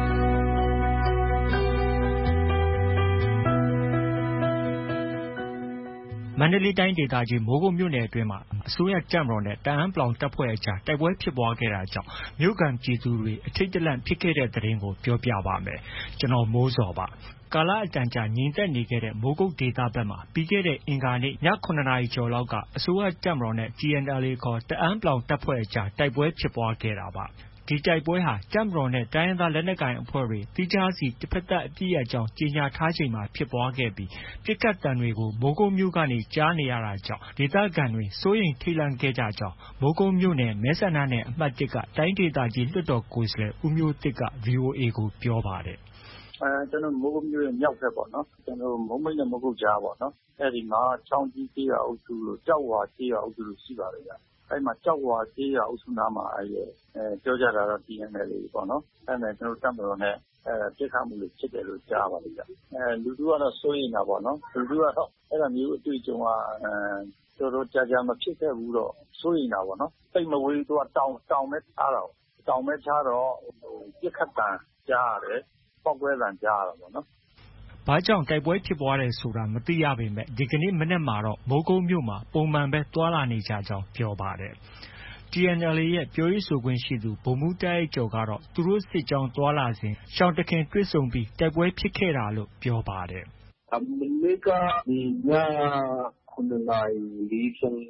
မန္တလေးတိုင်းဒေသကြီးမိုးကုတ်မြို့နယ်အတွင်းမှာအစိုးရတပ်မတော်နဲ့တအာင်းပလောင်တပ်ဖွဲ့အကြားတိုက်ပွဲဖြစ်ပွားခဲ့တာကြောင့်မြို့ခံပြည်သူတွေအထိတ်တလန့်ဖြစ်ခဲ့တဲ့သတင်းကိုပြောပြပါမယ်။ကျွန်တော်မိုးစောပါ။ကာလအတန်ကြာငြိမ်သက်နေခဲ့တဲ့မိုးကုတ်ဒေသဘက်မှာပြီးခဲ့တဲ့အင်္ဂါနေ့ည9နာရီကျော်လောက်ကအစိုးရတပ်မတော်နဲ့ TNLA ခေါ်တအာင်းပလောင်တပ်ဖွဲ့အကြားတိုက်ပွဲဖြစ်ပွားခဲ့တာပါ။ဒီတိုက်ပွဲဟာတပ်မတော်နဲ့တိုင်းရင်းသားလက်နက်ကိုင်အဖွဲ့တွေတိကျစီတစ်ဖက်သက်အပြည့်အကြောင်းကြေညာထားချိန်မှာဖြစ်ပွားခဲ့ပြီးပြစ်ခတ်တံတွေကိုမိုးကုတ်မြို့ကနေကြားနေရတာကြောင့်ဒေသခံတွေစိုးရိမ်ထိတ်လန့်ခဲ့ကြကြောင်းမိုးကုတ်မြို့နယ်မဲဆန္ဒနယ်အမှတ်1ကတိုင်းဒေသကြီးလွှတ်တော်ကိုယ်စားလှယ်ဦးမျိုးတစ်က VOA ကိုပြောပါတယ်ကျွန်တော်မိုးကုတ်မြို့ရဲ့မြောက်ဘက်ပေါ့နော်ကျွန်တော်မုံမိတ်နဲ့မိုးကုတ်ကြားပေါ့နော်အဲ့ဒီမှာချောင်းကြီးကျေးရွာအုပ်စုလို့ကြောက်ဝါကျေးရွာအုပ်စုလို့ရှိပါတယ်ဗျအဲ့မှာကြောက်ဝါကျေးရွာအုပ်စုနားမှာပြောကြတာတော့ TNLA ပေါ့နော်အဲ့ဒါကျွန်တော်တပ်မတော်နဲ့ပြစ်ခတ်မှုတွေဖြစ်တယ်လို့ကြားပါတယ်ဗျလူတို့ကတော့စိုးရိမ်တာပေါ့နော်လူတို့ကတော့အဲ့ဒါမျိုးအတွေ့အကြုံကတော်တော်ကြာမဖြစ်ခဲ့ဘူးတော့စိုးရိမ်တာပေါ့နော်စိတ်မဝေးသူကတောင်မဲ့ထားတော့ပြစ်ခတ်တံကြားရတယ်ပောက်ကွဲတံကြားရတာပေါ့နော်ဘာကြောင့်တိုက်ပွဲဖြစ်ပွားတယ်ဆိုတာမသိရပေမဲ့ဒီကနေ့မနေ့မှာတော့မိုးကုတ်မြို့မှာပုံမှန်ပဲတွာလာနေကြကြောင်းပြောပါတယ်။ TNLA ရဲ့ပြောရေးဆိုခွင့်ရှိသူဗိုလ်မှူးတားအိုက်ကျော်ကတော့သူတို့စစ်ကြောင်းတွာလာစဉ်ရှောင်းတခင်တွေ့ဆုံပြီးတိုက်ပွဲဖြစ်ခဲ့တာလို့ပြောပါတယ်။မနေ့ကဒီည9နာရီ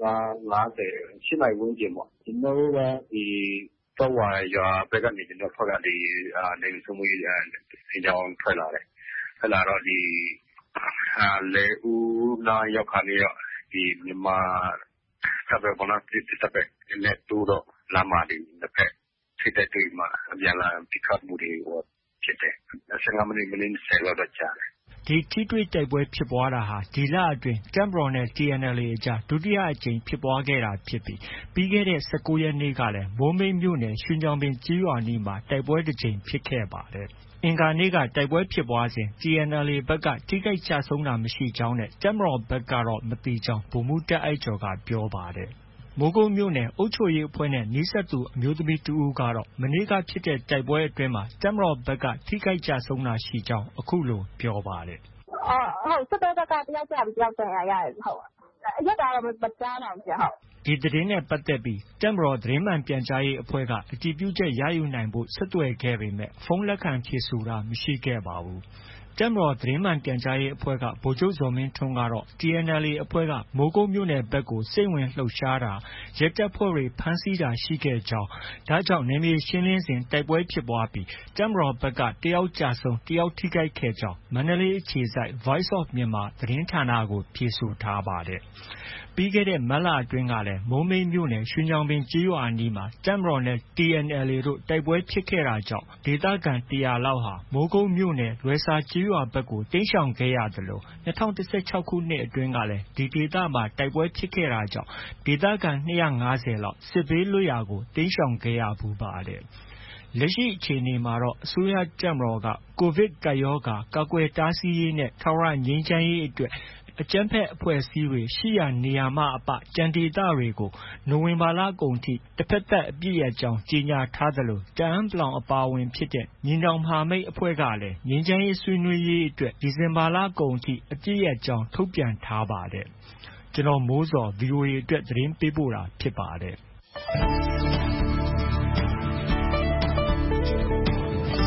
45 50 8နာရီဝန်းကျင်ပေါ့ကျွန်တော်တို့ကဒီတော့ဝါရွာဘက်ကနေကျွန်တော်ဖက်ကဒီနေစုံမွေးအကြောင်းထွက်လာတယ်ထွက်လာတော့ဒီလေဦးနာရောက်ခါနေရောဒီမြန်မာတပ်ပဲပေါ့နော်ဒီတပ်ပဲနဲ့တူတော့လာမာဒီတစ်ဖက်ထိတဲ့တွေ့မှာအပြန်လာပြစ်ခတ်မှုတွေဖြစ်တယ်15မိနစ်10လောက်တော့ကြာတယ်ဒီထိတွေ့တိုက်ပွဲဖြစ်ပွားတာဟာဒီလအတွင်းတပ်မတော်နဲ့ TNLA အကြားဒုတိယအကြိမ်ဖြစ်ပွားခဲ့တာဖြစ်ပြီးပြီးခဲ့တဲ့19ရက်နေ့ကလည်းမိုးမိတ်မြို့နယ်ရွှေညောင်ပင်ကျေးရွာနီးမှာတိုက်ပွဲတစ်ကြိမ်ဖြစ်ခဲ့ပါတယ်။အင်္ဂါနေ့ကတိုက်ပွဲဖြစ်ပွားစဉ် TNLA ဘက်ကထိခိုက်ကျဆုံးတာမရှိကြောင်းနဲ့တပ်မတော်ဘက်ကတော့မသိကြောင်းဗိုလ်မှူးတားအိုက်ကျော်ကပြောပါတယ်။မိုးကုတ်မြို့နယ်အုပ်ချုပ်ရေးအဖွဲ့နဲ့နီးစပ်သူအမျိုးသမီးတဦးကတော့မနေ့ကဖြစ်တဲ့တိုက်ပွဲအတွင်းမှာတပ်မတော်ဘက်ကထိခိုက်ကျဆုံးတာရှိကြောင်းအခုလိုပြောပါတယ်။ဟုတ်စစ်တပ်ဘက်ကတယောက်ကျပြီးတယောက်ဒဏ်ရာရတယ်ဟုတ်အရက်ကတော့မကြားနိုင်ဘူးဟုတ်ဒီသတင်းနဲ့ပတ်သက်ပြီးတပ်မတော်သတင်းမှန်ပြန်ကြားရေးအဖွဲ့ကအတည်ပြုချက်ရယူနိုင်ဖို့ဆက်သွယ်ခဲ့ပေမဲ့ဖုန်းလက်ခံဖြေဆိုတာမရှိခဲ့ပါဘူးတပ်မတော်သတင်းမှန်ပြန်ကြားရေးအဖွဲ့ကဗိုလ်ချုပ်ဇော်မင်းထွန်းကတော့ TNLA အဖွဲ့ကမိုးကုတ်မြို့နယ်ဘက်ကိုစိတ်ဝင်လှုပ်ရှားတာရဲတပ်ဖွဲ့တွေဖမ်းဆီးတာရှိခဲ့ကြောင်းဒါကြောင့်နယ်မြေရှင်းလင်းစဉ်တိုက်ပွဲဖြစ်ပွားပြီးတပ်မတော်ဘက်ကတယောက်ကျဆုံးတယောက်ထိခိုက်ခဲ့ကြောင်းမန္တလေးအခြေစိုက် Voice of Myanmar သတင်းဌာနကိုဖြေဆိုထားပါတယ်ပြီးခဲ့တဲ့မတ်လအတွင်းကလည်းမိုးမိတ်မြို့နယ်ရွှေညောင်ပင်ကျေးရွာအနီးမှာတပ်မတော်နဲ့ TNLA တို့တိုက်ပွဲဖြစ်ခဲ့တာကြောင့်ဒေသခံ100လောက်ဟာမိုးကုတ်မြို့နယ်လွယ်စာကျေးရွာဘက်ကိုတိမ်းရှောင်ခဲ့ရသလို2016ခုနှစ်အတွင်းကလည်းဒီဒေသမှာတိုက်ပွဲဖြစ်ခဲ့တာကြောင့်ဒေသခံ250လောက်စစ်ဘေးလွတ်ရာကိုတိမ်းရှောင်ခဲ့ရဖူးပါတယ်။လက်ရှိအခြေအနေမှာတော့အစိုးရတပ်မတော်ကကိုဗစ်ကပ်ရောဂါကာကွယ်တားဆီးရေးနဲ့ထာဝရငြိမ်းချမ်းရေးအတွက်အကြမ်းဖက်အဖွဲ့အစည်းတွေရှိရာနေရာမှအပကြံဒေသတွေကိုနိုဝင်ဘာလကုန်ထိတစ်ဖက်သက်အပြည့်အကြောင်းကြေညာထားသလိုတအာင်းပလောင်အပါအဝင်ဖြစ်တဲ့ညီနောင်မဟာမိတ်အဖွဲ့ကလည်းငြိမ်းချမ်းရေးဆွေးနွေးရေးအတွက်ဒီဇင်ဘာလကုန်ထိအပြည့်အကြောင်းထုတ်ပြန်ထားပါတယ်။ကျွန်တော်မိုးစော VOA အတွက်သတင်းပေးပို့တာဖြစ်ပါတယ်။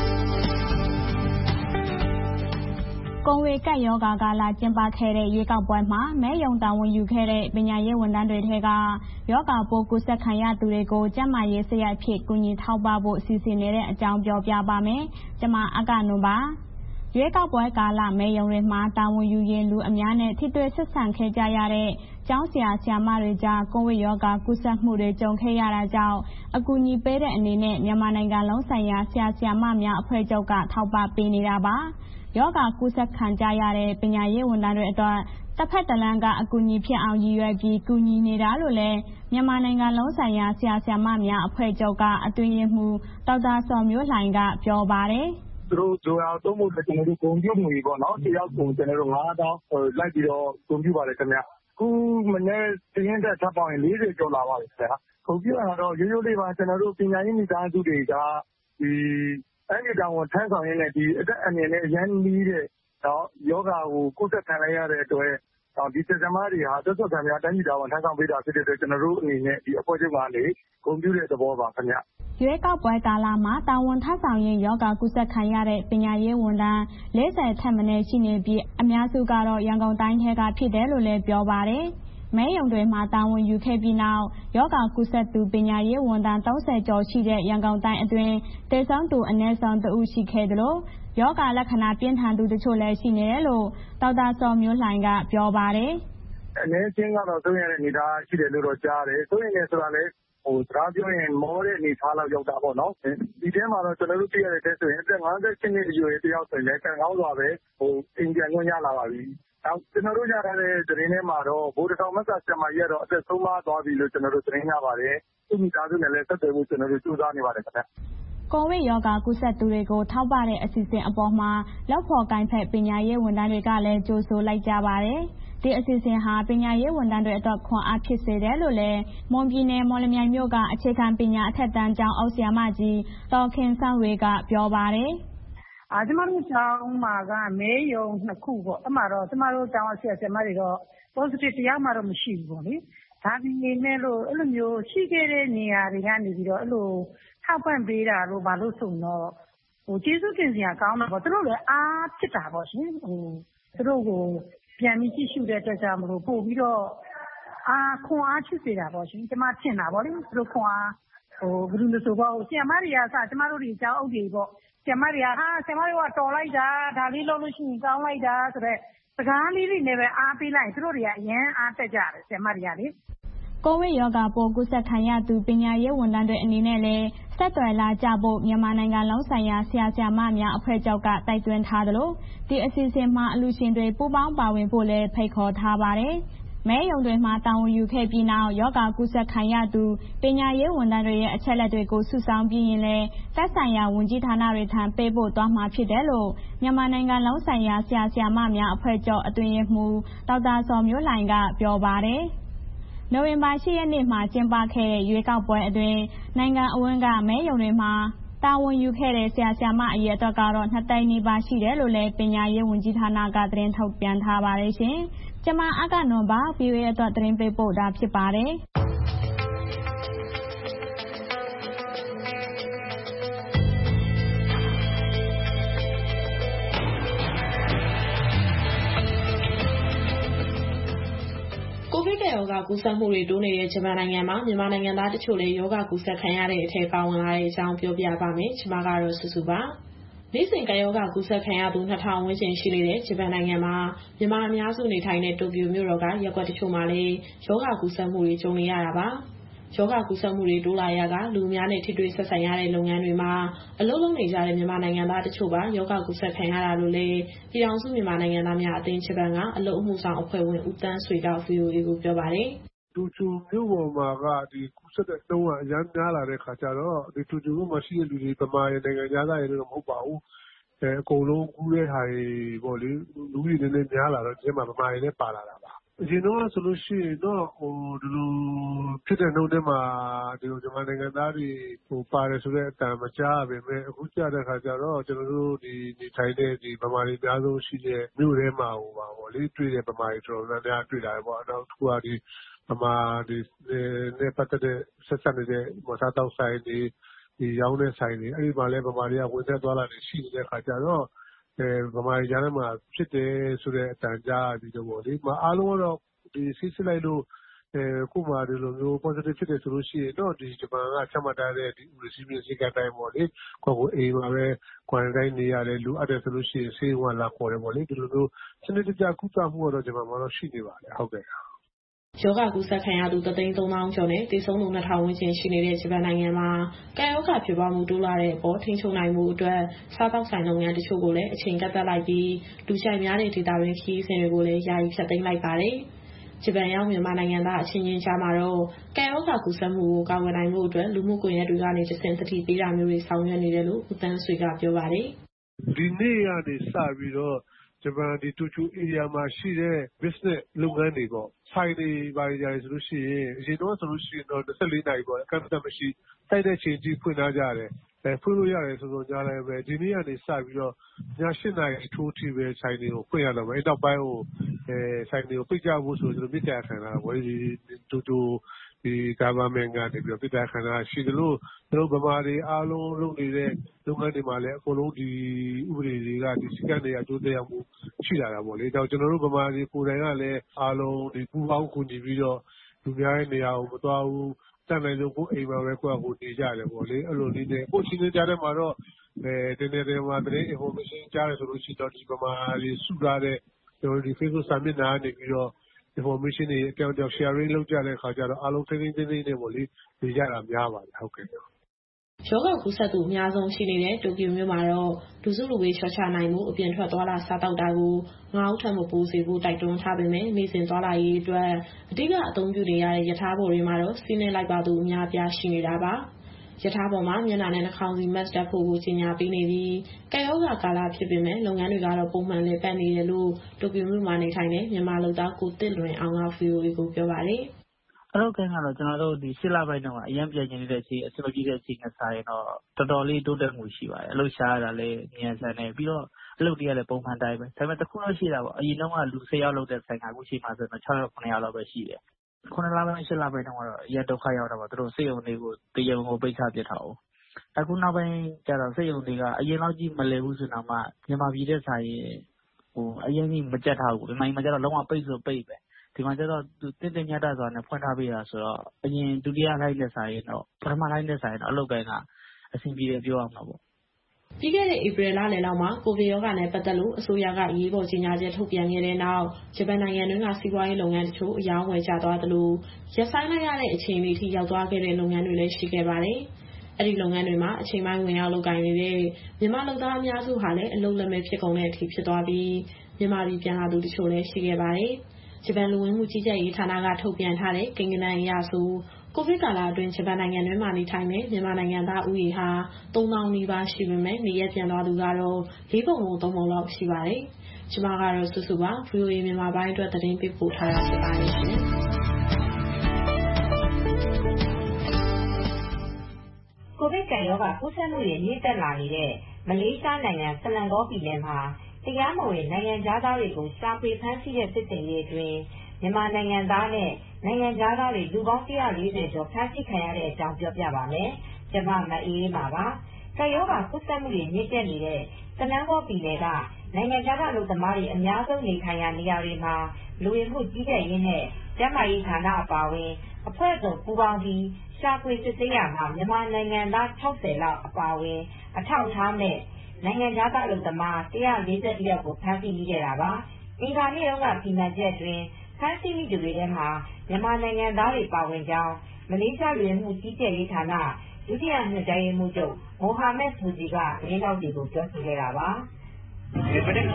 ကိုဗစ်ကပ်ရောဂါကာလကျင်းပခဲ့တဲ့ရွေးကောက်ပွဲမှာမဲရုံတာဝန်ယူခဲ့တဲ့ပညာရေးဝန်ထမ်းတွေထဲကရောဂါပိုးကူးစက်ခံရသူတွေကိုကျန်းမာရေးစရိတ်အဖြစ်ကူညီထောက်ပံ့ဖို့စီစဉ်နေတဲ့အကြောင်းပြောပြပါမယ်။ကျွန်မအကနုပါရွေးကောက်ပွဲကာလမဲရုံတွေမှာတာဝန်ယူရင်လူအများနဲ့ထိတွေ့ဆက်ဆံခဲ့ကြရတဲ့ကျောင်းဆရာဆရာမတွေကြားကိုဗစ်ရောဂါကူးစက်မှုတွေကြုံခဲ့ရတာကြောင့်အကူအညီပေးတဲ့အနေနဲ့မြန်မာနိုင်ငံလုံးဆိုင်ရာဆရာဆရာမများအဖွဲ့ချုပ်ကထောက်ပံ့ပေးနေတာပါ။ရောဂါကူးစက်ခံကြရတဲ့ပညာရေးဝန်ထမ်းတွေအတွက်တစ်ဖက်တစ်လမ်းကအကူအညီဖြစ်အောင်ရည်ရွယ်ပြီးကူညီနေတာလို့လည်းမြန်မာနိုင်ငံလုံးဆိုင်ရာဆရာဆရာမများအဖွဲ့ချုပ်ကအတွင်းရေးမှူးဒေါက်တာစောမျိုးလှိုင်ကပြောပါတယ်။သူတို့လိုရာသုံးဖို့ကျွန်တော်တို့ဂုဏ်ပြုငွေပေါ့နော်တယောက်ကိုကျွန်တော်တို့9000လိုက်ပြီးတော့ဂုဏ်ပြုပါတယ်ခင်ဗျခုမနေ့တင်းတက်ထပ်ပေါင်းရင်40ကျော်လာပါပြီခင်ဗျဂုဏ်ပြုရတော့ရိုးရိုးလေးပါကျွန်တော်တို့ပညာရေးမိသားစုတွေကဒီအဲ့ဒီတောင်ထမ်းဆောင်ရင်းနဲ့ဒီအသက်အန္တရာယ်နဲ့အရန်နီးတဲ့ယောဂါကိုကုသခံလိုက်ရတဲ့အတွက်ဒီစက်သမားတွေဟာသက်သက်ခံများတိုင်းပြည်တာဝန်ထမ်းဆောင်ပေးတာဖြစ်တဲ့အတွက်ကျွန်တော်တို့အနေနဲ့ဒီအဖွဲ့ချုပ်ကနေဂုဏ်ပြုတဲ့သဘောပါခင်ဗျရွေးကောက်ပွဲကာလမှာတာဝန်ထမ်းဆောင်ရင်ရောဂါကူးစက်ခံရတဲ့ပညာရေးဝန်ထမ်း40ထက်မနည်းရှိနေပြီးအများစုကတော့ရန်ကုန်တိုင်းထဲကဖြစ်တယ်လို့လည်းပြောပါတယ်။မဲရုံတွေမှာတာဝန်ယူခဲ့ပြီးနောက်ရောဂါကူးစက်သူပညာရေးဝန်ထမ်း30ကျော်ရှိတဲ့ရန်ကုန်တိုင်းအတွင်းသေဆုံးသူအနည်းဆုံး2ဦးရှိခဲ့သလိုရောဂါလက္ခဏာပြင်းထန်သူတချို့လည်းရှိနေတယ်လို့ဒေါက်တာစောမျိုးလှိုင်ကပြောပါတယ်။အနေချင်းကတော့စိုးရိမ်ရတဲ့အနေအထားရှိတယ်လို့တော့ကြားတယ်။စိုးရိမ်နေဆိုတာလည်းစကားပြောရင်မောတဲ့အနေအထားလောက်ရောက်တာပေါ့နော်ဒီထဲမှာတော့ကျွန်တော်တို့သိရတဲ့တဲ့ဆိုရင်အသက်58နှစ်အရွယ်တယောက်ဆိုရင်လည်းကံကောင်းစွာပဲအိမ်ပြန်ခွင့်ရလာပါပြီနောက်ကျွန်တော်တို့ရထားတဲ့သတင်းထဲမှာတော့ဗိုလ်တထောင်မဆာဆရာမကြီးကတော့အသက်ဆုံးမသွားပြီလို့ကျွန်တော်တို့သတင်းရပါတယ်သူ့မိသားစုနဲ့လည်းဆက်သွယ်ဖို့ကျွန်တော်တို့ကြိုးစားနေပါတယ်ခင်ဗျကိုဗစ်ရောဂါကူးစက်သူတွေကိုထောက်ပံ့တဲ့အစီအစဉ်အပေါ်မှာလောက်ဖော်ကိုင်းဖက်ပညာရေးဝန်ထမ်းတွေကလည်းကြိုဆိုလိုက်ကြပါတယ်။ဒီအစီအစဉ်ဟာပညာရေးဝန်ထမ်းတွေအတွက်ခွန်အားဖြစ်စေတယ်လို့လည်းမွန်ပြည်နယ်မော်လမြိုင်မြို့ကအခြေခံပညာအထက်တန်းကျောင်းအုပ်ဆရာမကြီးဒေါ်ခင်ဆန်းဝေကပြောပါတယ်။ကျမတို့ကျောင်းမှာကမဲရုံ2ခုပေါ့။အဲ့မှာတော့ကျမတို့ကျောင်းဆရာဆရာမတွေတော့ positive တရားမှတော့မရှိဘူးပေါ့လေ။ဒါပေမဲ့လို့အဲ့လိုမျိုးရှိခဲ့တဲ့နေရာတွေကနေပြီးတော့အဲ့လိုထောက်ပံ့ပေးတာလို့ဘာလို့ဆိုတော့ကျေးဇူးတင်စရာကောင်းတာပေါ့သူတို့လည်းအားဖြစ်တာပေါ့ရှင်သူတို့ကိုပြန်ပြီးကြည့်ရှုတဲ့အတွက်ကြောင့်မလို့ပို့ပြီးတော့ခွန်အားဖြစ်စေတာပေါ့ရှင်ကျမထင်တာပေါ့လေသူတို့ခွန်အားဘယ်လိုလဲဆိုတော့ဆရာမတွေကစကျမတို့တွေကျောင်းအုပ်တွေပေါ့ဆရာမတွေကဆရာမတွေကတော်လိုက်တာဒါလေးလုပ်လို့ရှိရင်ကောင်းလိုက်တာဆိုတော့စကားလေးတွေနဲ့ပဲအားပေးလိုက်သူတို့တွေကအရန်အားတက်ကြတယ်ဆရာမတွေကလေကိုဗစ်ရောဂါပိုးကူးစက်ခံရသူပညာရေးဝန်ထမ်းတွေအနေနဲ့လည်းဆက်သွယ်လာကြဖို့မြန်မာနိုင်ငံလုံးဆိုင်ရာဆရာဆရာမများအဖွဲ့ချုပ်ကတိုက်တွန်းထားသလိုဒီအစီအစဉ်မှာအလူရှင်တွေပူးပေါင်းပါဝင်ဖို့လည်းဖိတ်ခေါ်ထားပါတယ်။မဲရုံတွေမှာတာဝန်ယူခဲ့ပြီးနောက်ရောဂါကူးစက်ခံရသူပညာရေးဝန်ထမ်းတွေရဲ့အချက်အလက်တွေကိုစုဆောင်းပြီးရင်လည်းသက်ဆိုင်ရာဝန်ကြီးဌာနတွေထံပေးပို့သွားမှာဖြစ်တယ်လို့မြန်မာနိုင်ငံလုံးဆိုင်ရာဆရာဆရာမများအဖွဲ့ချုပ်အတွင်းရေးမှူးဒေါက်တာစောမျိုးလှိုင်ကပြောပါတယ်။နိုဝင်ဘာ10ရက်နေ့မှာကျင်းပခဲ့တဲ့ရွေးကောက်ပွဲအတွင်းနိုင်ငံအဝန်းကမဲရုံတွေမှာတာဝန်ယူခဲ့တဲ့ဆရာဆရာမအရေအတွက်ကတော့2သိန်းနီးပါးရှိတယ်လို့လည်းပညာရေးဝန်ကြီးဌာနကသတင်းထုတ်ပြန်ထားပါတယ်ရှင်။ကျွန်မအကနွန်ပါ VOA အတွက်သတင်းပေးပို့တာဖြစ်ပါတယ်။ကိုဗစ်ရောဂါကူးစက်မှုတွေတိုးနေတဲ့ဂျပန်နိုင်ငံမှာမြန်မာနိုင်ငံသားတချို့လည်းရောဂါကူးစက်ခံရတဲ့အထက်ပါဝင်လာတဲ့အကြောင်းပြောပြပါမယ်။ကျွန်မကတော့စုစုပါ။နေ့စဉ်ကရောဂါကူးစက်ခံရသူ2000ဝန်းကျင်ရှိနေတဲ့ဂျပန်နိုင်ငံမှာမြန်မာအများစုနေထိုင်တဲ့တိုကျိုမြို့တော်ကရပ်ကွက်တချို့မှာလည်းရောဂါကူးစက်မှုတွေကြုံနေရတာပါ။ရောဂါကူးစက်မှုတွေတိုးလာရာကလူအများနဲ့ထိတွေ့ဆက်ဆံရတဲ့လုပ်ငန်းတွေမှာအလုပ်လုပ်နေကြတဲ့မြန်မာနိုင်ငံသားတချို့ပါရောဂါကူးစက်ခံရတာလို့လည်းပြည်ထောင်စုမြန်မာနိုင်ငံသားများအသင်းဂျပန်ကအလုပ်အမှုဆောင်အဖွဲ့ဝင်ဦးတန်းဆွေက VOA ကိုပြောပါတယ်။တိုကျိုမြို့ပေါ်မှာကဒီကူးစက်တဲ့နှုန်းကအများများလာတဲ့ခါကျတော့ဒီတိုကျိုမြို့မှာရှိတဲ့လူတွေဗမာရနိုင်ငံသားတွေလည်းမဟုတ်ပါဘူး။အကုန်လုံးကူးတဲ့ဟာတွေပေါ့လေလူတွေနည်းနည်းများလာတော့ဒီမှာဗမာတွေလည်းပါလာတာပါ။အရင်တော့ဆိုလို့ရှိရင်တော့ဒီလိုဖြစ်တဲ့နှုန်းထဲမှာဒီလိုမြန်မာနိုင်ငံသားတွေပါတယ်ဆိုတဲ့အတန်မကြားရပေမဲ့အခုကြားတဲ့ခါကျတော့ကျွန်တော်တို့ဒီနေထိုင်တဲ့ဒီဗမာတွေအများဆုံးရှိတဲ့မြို့ထဲမှာပေါ့လေတွေ့တဲ့ဗမာတွေတော်တော်များများတွေ့လာတယ်ပေါ့နောက်တစ်ခုကဒီဗမာဒီနဲ့ပတ်သက်တဲ့ဆက်စပ်နေတဲ့စားတောက်ဆိုင်တွေဒီရောင်းတဲ့ဆိုင်တွေအဲ့ဒီမှာလည်းဗမာတွေကဝင်သက်သွားလာနေရှိနေတဲ့ခါကျတော့ဗမာတွေကြားထဲမှာဖြစ်တယ်ဆိုတဲ့အတန်ကြားရပြီးတော့ပေါ့လေ။အားလုံးကတော့ဒီဆေးစစ်လိုက်လို့ကိုယ့်မှာဒီလိုမျိုး positive ဖြစ်တယ်ဆိုလို့ရှိရင်တော့ဒီဂျပန်ကချမှတ်ထားတဲ့ဒီဥပဒေစည်းမျဉ်းစည်းကမ်းအတိုင်းပေါ့လေ။ကိုယ့်ကိုအိမ်မှာပဲ quarantine နေရတယ်။လိုအပ်တယ်ဆိုလို့ရှိရင်ဆေးရုံကလာခေါ်တယ်ပေါ့လေ။ဒီလိုမျိုးစနစ်တကျကုသမှုကတော့ဂျပန်မှာတော့ရှိနေပါတယ်။ဟုတ်ကဲ့။ရောဂါကူးစက်ခံရသူ 1,300,000 ကျော်နဲ့သေဆုံးသူ 2,000 ဝန်းကျင်ရှိနေတဲ့ဂျပန်နိုင်ငံမှာကပ်ရောဂါဖြစ်ပွားမှုတိုးလာတဲ့အပေါ်ထိန်းချုပ်နိုင်မှုအတွက်စားသောက်ဆိုင်လုပ်ငန်းတချို့ကိုလည်းအချိန်ကန့်သတ်လိုက်ပြီးလူကြိုက်များတဲ့ဒေသတွင်းခရီးစဉ်တွေကိုလည်းယာယီဖျက်သိမ်းလိုက်ပါတယ်။ဂျပန်ရောက်မြန်မာနိုင်ငံသားအချင်းချင်းကြားမှာတော့ကပ်ရောဂါကူးစက်မှုကိုကာကွယ်နိုင်မှုအတွက်လူမှုကွန်ရက်တွေကနေတဆင့်သတိပေးတာမျိုးတွေဆောင်ရွက်နေတယ်လို့ဦးသန်းဆွေကပြောပါတယ်။ဒီနေ့ကနေစပြီးတော့ဂျပန်ဒီတိုကျိုဧရိယာမှာရှိတဲ့ business လုပ်ငန်းတွေပေါ့ဆိုင်တွေဘာတွေကြာဆိုလို့ရှိရင်အရင်တော့ဆိုလို့ရှိရင်တော့24နာရီပေါ့အကန့်အသတ်မရှိတိုက်တဲ့ချိန်ကြီးဖွင့်ထားကြတယ်ဖွင့်လို့ရတယ်ဆိုတော့ကြားလိုက်ပဲဒီနေ့ကနေစပြီးတော့ည7နာရီထိုးထိပဲဆိုင်တွေကိုဖွင့်ရတော့မယ်အဲ့တော့ပိုင်းကိုဆိုင်တွေကိုပိတ်ကြဖို့ဆိုတော့မြစ်တာခံတာပေါ့ဒီတိုကျိုဒီ government ကနေပြီးတော့ပြစ်ဒဏ်ခံတာရှိတယ်လို့တို့ဗမာတွေအားလုံးလုပ်နေတဲ့လုပ်ငန်းတွေမှာလည်းအကုန်လုံးဒီဥပဒေတွေကဒီစည်းကမ်းတွေအကျိုးသက်ရောက်မှုရှိလာတာပေါ့လေ။ဒါကြောင့်ကျွန်တော်တို့ဗမာတွေကိုယ်တိုင်ကလည်းအားလုံးဒီပူးပေါင်းကူညီပြီးတော့လူများရဲ့နေရာကိုမသွားဘူး။တတ်နိုင်ဆုံးကိုယ်အိမ်မှာပဲကိုယ့်အကိုနေကြတယ်ပေါ့လေ။အဲ့လိုလေးနဲ့ကိုယ်ချင်းချင်းကြားထဲမှာတော့တင်းမှာသတင်း information ကြားတယ်ဆိုလို့ရှိတော့ဒီဗမာတွေစုထားတဲ့ကျွန်တော်ဒီ Facebook စာမျက်နှာကနေပြီးတော့information တွေအပြောင်းအပြောင်း sharing လုပ်ကြတဲ့အခါကျတော့အားလုံးသိသိနဲ့ပေါ့လေနေကြတာများပါတယ်ဟုတ်ကဲ့ရောဂါကူးစက်သူအများဆုံးရှိနေတဲ့တိုကျိုမြို့မှာတော့လူစုလူဝေးလျှော့ချနိုင်မှုအပြင်ထွက်သွားလာစားတောက်တာကိုငါးဦးထပ်မပိုးစေဖို့တိုက်တွန်းထားပေမဲ့နေ့စဉ်သွားလာရေးအတွက်အဓိကအသုံးပြုနေရတဲ့ရထားပေါ်တွေမှာတော့စီးနှင်းလိုက်ပါသူအများအပြားရှိနေတာပါရထားပေါ်မှာမျက်နှာနဲ့နှာခေါင်းစည်း mask တပ်ဖို့ကိုကြီးညာပေးနေပြီးကပ်ရောဂါကာလဖြစ်ပေမဲ့လုပ်ငန်းတွေကတော့ပုံမှန်လည်ပတ်နေတယ်လို့တိုကျိုမြို့မှာနေထိုင်တဲ့မြန်မာလူသားကိုတစ်လွင်အောင်က VOA ကိုပြောပါတယ်အလုပ်ကိုင်းကတော့ကျွန်တော်တို့ဒီ8လပိုင်းတော့အရင်ပြန်ကျင်နေတဲ့အချိန်အဆင်မပြေတဲ့အချိန်ကစားရင်တော့တော်တော်လေးတိုးတက်မှုရှိပါတယ်အလုပ်ရှားရတာလည်းမြန်ဆန်နေပြီးတော့အလုပ်တွေကလည်းပုံမှန်တိုင်းပဲဒါပေမဲ့တစ်ခုတော့ရှိတာပေါ့အရင်တော့ကလူ10ယောက်လောက်တဲ့ဆိုင်ကအခုချိန်မှာဆိုတော့6ယောက်9ယောက်လောက်ပဲရှိတယ်9လပိုင်း10လပိုင်းတော့ရဒုက္ခရောက်တာပေါ့သူတို့စိတ်ယုံတွေကိုတရားဝင်ကိုပိတ်ချပြစ်ထားအောင်အခုနောက်ပိုင်းကျတော့စိတ်ယုံတွေကအရင်လောက်ကြီးမလဲဘူးဆိုတော့မှမြန်မာပြည်တဲ့ဆိုင်အရင်ကြီးမကြက်ထားဘူးဒီမှာကျတော့လုံးဝပိတ်ဆိုပိတ်ပဲဒီမှာကျတော့တင်းမြတ်တာဆိုတာနဲ့ဖွင့်ထားပေးတာဆိုတော့အရင်ဒုတိယလိုက်တဲ့ဆိုင်ရင်တော့ပထမလိုက်တဲ့ဆိုင်ရင်တော့အလုပ်ကိုင်းကအဆင်ပြေတယ်ပြောရမှာပေါ့ပြီးခဲ့တဲ့ဧပြီလလယ်လောက်မှာကိုဗစ်ရောဂါနဲ့ပတ်သက်လို့အစိုးရကအရေးပေါ်ကြေညာချက်ထုတ်ပြန်ခဲ့တဲ့နောက်ဂျပန်နိုင်ငံတွင်းကစီးပွားရေးလုပ်ငန်းတချို့အယောင်းဝယ်ကျသွားသလိုရပ်ဆိုင်းလိုက်ရတဲ့အခြေအနေထိရောက်သွားခဲ့တဲ့လုပ်ငန်းတွေလည်းရှိခဲ့ပါတယ်။အဲ့ဒီလုပ်ငန်းတွေမှာအချိန်ပိုင်းဝင်ရောက်လုပ်ကိုင်နေတဲ့မြန်မာလုပ်သားအများစုဟာလည်းအလုပ်လက်မဲ့ဖြစ်ကုန်တဲ့အထိဖြစ်သွားပြီးမြန်မာပြည်ပြန်လာသူတချို့လည်းရှိခဲ့ပါတယ်။ဂျပန်လူဝင်မှုကြီးကြပ်ရေးဌာနကထုတ်ပြန်ထားတဲ့ကိန်းဂဏန်းအရဆိုကိုဗစ်ကာလအတွင်းဂျပန်နိုင်ငံတွင်းမှာနေထိုင်တဲ့မြန်မာနိုင်ငံသားဦးရေဟာ3,000 နီးပါးရှိပေမဲ့နေရပ်ပြန်သွားသူကတော့4 ပုံ 3 ပုံလောက်ရှိပါတယ်။ကျွန်မကတော့စုစုပါ VOA မြန်မာပိုင်းအတွက်သတင်းပေးပို့ထားတာဖြစ်ပါတယ်ရှင်။ကိုဗစ်ကပ်ရောဂါကူးစက်မှုတွေမြင့်တက်လာနေတဲ့မလေးရှားနိုင်ငံဆလန်ဂေါပြည်နယ်မှာတရားမဝင်နိုင်ငံခြားသားတွေကိုရှာဖွေဖမ်းဆီးတဲ့စစ်ဆင်ရေးအတွင်းမြန်မာနိုင်ငံသားနဲ့နိုင်ငံခြားသားတွေလူပေါင်း140ကျော်ဖမ်းဆီးခံရတဲ့အကြောင်းပြောပြပါမယ်။ကျွန်မမအေးအေးပါပါ။ကပ်ရောဂါကူးစက်မှုတွေမြင့်တက်နေတဲ့ဆလန်ဂေါပြည်နယ်ကနိုင်ငံခြားသားလူသမားတွေအများဆုံးနေထိုင်ရာနေရာတွေမှာလူဝင်မှုကြီးကြပ်ရေးနဲ့ကျန်းမာရေးဌာနအပါအဝင်အဖွဲ့စုံပူးပေါင်းပြီးရှာဖွေစစ်ဆေးရာမှာမြန်မာနိုင်ငံသား60လောက်အပါအဝင်အထောက်အထားမဲ့နိုင်ငံခြားသားလူသမား141ယောက်ကိုဖမ်းဆီးမိခဲ့တာပါ။အင်္ဂါနေ့ကစီမံချက်အတွင်းဖမ်းဆီးမိသူတွေထဲမှာမြန်မာနိုင်ငံသားတွေပါဝင်ကြောင်းမလေးရှားလူဝင်မှုကြီးကြပ်ရေးဌာနဒုတိယညွှန်ကြားရေးမှူးချုပ်မိုဟာမက်ဆူဂျီကသတင်းထောက်တွေကိုပြောဆိုခဲ့တာပါ။ ဖမ်း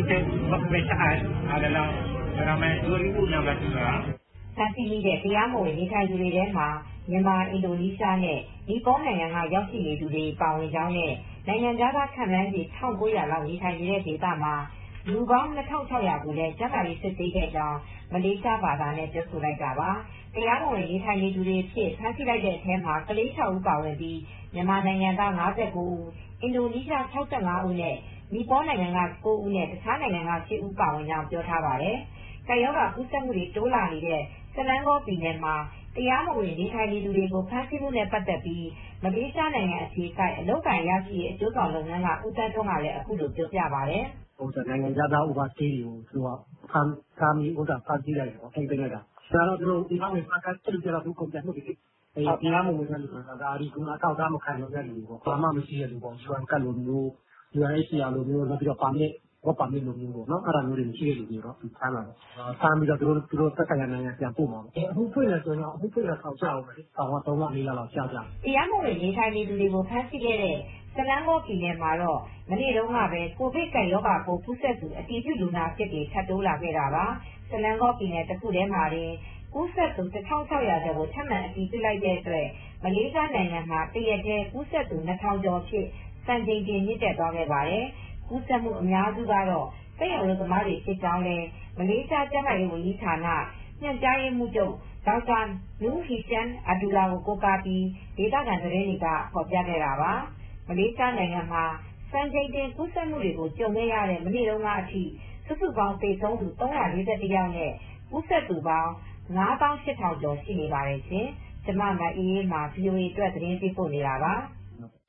ဆီးမိတဲ့တရားမဝင်နေထိုင်သူတွေထဲမှာမြန်မာ၊အင်ဒိုနီးရှားနဲ့နီပေါနိုင်ငံကရောက်ရှိနေသူတွေပါဝင်ကြောင်းနဲ့နိုင်ငံခြားသားခန့်မှန်းခြေ1,900လောက်နေထိုင်နေတဲ့ဒေသမှာလူပေါင်း2,600ကိုလည်းကျန်းမာရေးစစ်ဆေးခဲ့ကြောင်းမလေးရှားဘာသာနဲ့ပြောဆိုလိုက်တာပါ။တရားမဝင်နေထိုင်နေသူတွေဖြစ်ဖမ်းဆီးလိုက်တဲ့အထဲမှာကလေး6ဦးပါဝင်ပြီးမြန်မာနိုင်ငံသား59ဦး၊အင်ဒိုနီးရှား65ဦးနဲ့နီပေါနိုင်ငံက9ဦးနဲ့တခြားနိုင်ငံက10ဦးပါဝင်ကြောင်းပြောထားပါတယ်။ကပ်ရောဂါကူးစက်မှုတွေတိုးလာနေတဲ့ဆဆလန်ဂေါပြည်နယ်မှာတရားမဝင်နေထိုင်နေသူတွေကိုဖမ်းဆီးမှုနဲ့ပတ်သက်ပြီးမလေးရှားနိုင်ငံအခြေစိုက်အလုပ်အကိုင်ရရှိရေးအကျိုးဆောင်လုပ်ငန်းကဦးသန်းထွန်းကလည်းအခုလိုပြောပြပါတယ်။နိုင်ငံခြားသားဥပဒေတွေကိုသူကဖမ်းပြီးဖမ်းဆီးလိုက်တယ်ပေါ့ထိန်းသိမ်းလိုက်တာ။ဒါတော့သူတို့ဒီမှာဖမ်းဆီးကြတော့သူကုန်ပြန်မှုတွေတရားမဝင်တဲ့လူတွေကဒါဒီကအထောက်အထားမခံလို့တဲ့လူတွေပေါ့။ဘာမှမရှိတဲ့လူပေါ့။ UN ကတ်လိုမျိုး UNHCR လိုမျိုးနောက်ပြီးတော့ပါမစ်လိုမျိုးပေါ့နော်အဲ့ဒါမျိုးတွေမရှိတဲ့လူတွေတော့ဖမ်းလာတယ်။ဖမ်းပြီးတော့သူတို့သက်ဆိုင်ရာနိုင်ငံပြန်ပို့မှာပေါ့။အခုဖွင့်တယ်ဆိုရင်အခုဖွင့်တဲ့ဆောင်ကြအောင်ပဲ။ဆောင်က3လ4လလောက်ကြာကြတယ်။တရားမဝင်နေထိုင်နေသူတွေကိုဖမ်းဆီးခဲ့တဲ့ဆလန်ဂေါပြည်နယ်မှာတော့မနေ့တုန်းကပဲကိုဗစ်ကပ်ရောဂါပိုးကူးစက်သူအတည်ပြုလူနာဖြစ်တွေထပ်တိုးလာခဲ့တာပါ။ဆလန်ဂေါပြည်နယ်တစ်ခုထဲမှာတင်ကူးစက်သူ1600ကျော်ကိုထပ်မံအတည်ပြုလိုက်တဲ့အတွက်မလေးရှားနိုင်ငံမှာတရက်တည်းကူးစက်သူ2000ကျော်ဖြစ်စံချိန်တင်မြင့်တက်သွားခဲ့ပါတယ်။ကူးစက်မှုအများစုကတော့စက်ရုံလုပ်သမားတွေဖြစ်ကြောင်းလည်းမလေးရှားကျန်းမာရေးဝန်ကြီးဌာနညွှန်ကြားရေးမှူးချုပ်ဒေါက်တာနူဟီချန်အဒူလာကိုကိုးကားပြီးဒေသခံသတင်းတွေကဖော်ပြခဲ့တာပါ။မလေးရှားနိုင်ငံမှာစံချိန်တင်ကူးစက်မှုတွေကိုကြုံခဲ့ရတဲ့မနေ့တုန်းကအထိစုစုပေါင်းသေဆုံးသူ341ယောက်နဲ့ကူးစက်သူပေါင်း98,000 ကျော်ရှိနေပါတယ်ရှင်။ကျမမအေးအေးမာ VOA အတွက်သတင်းပေးပို့နေတာပါ။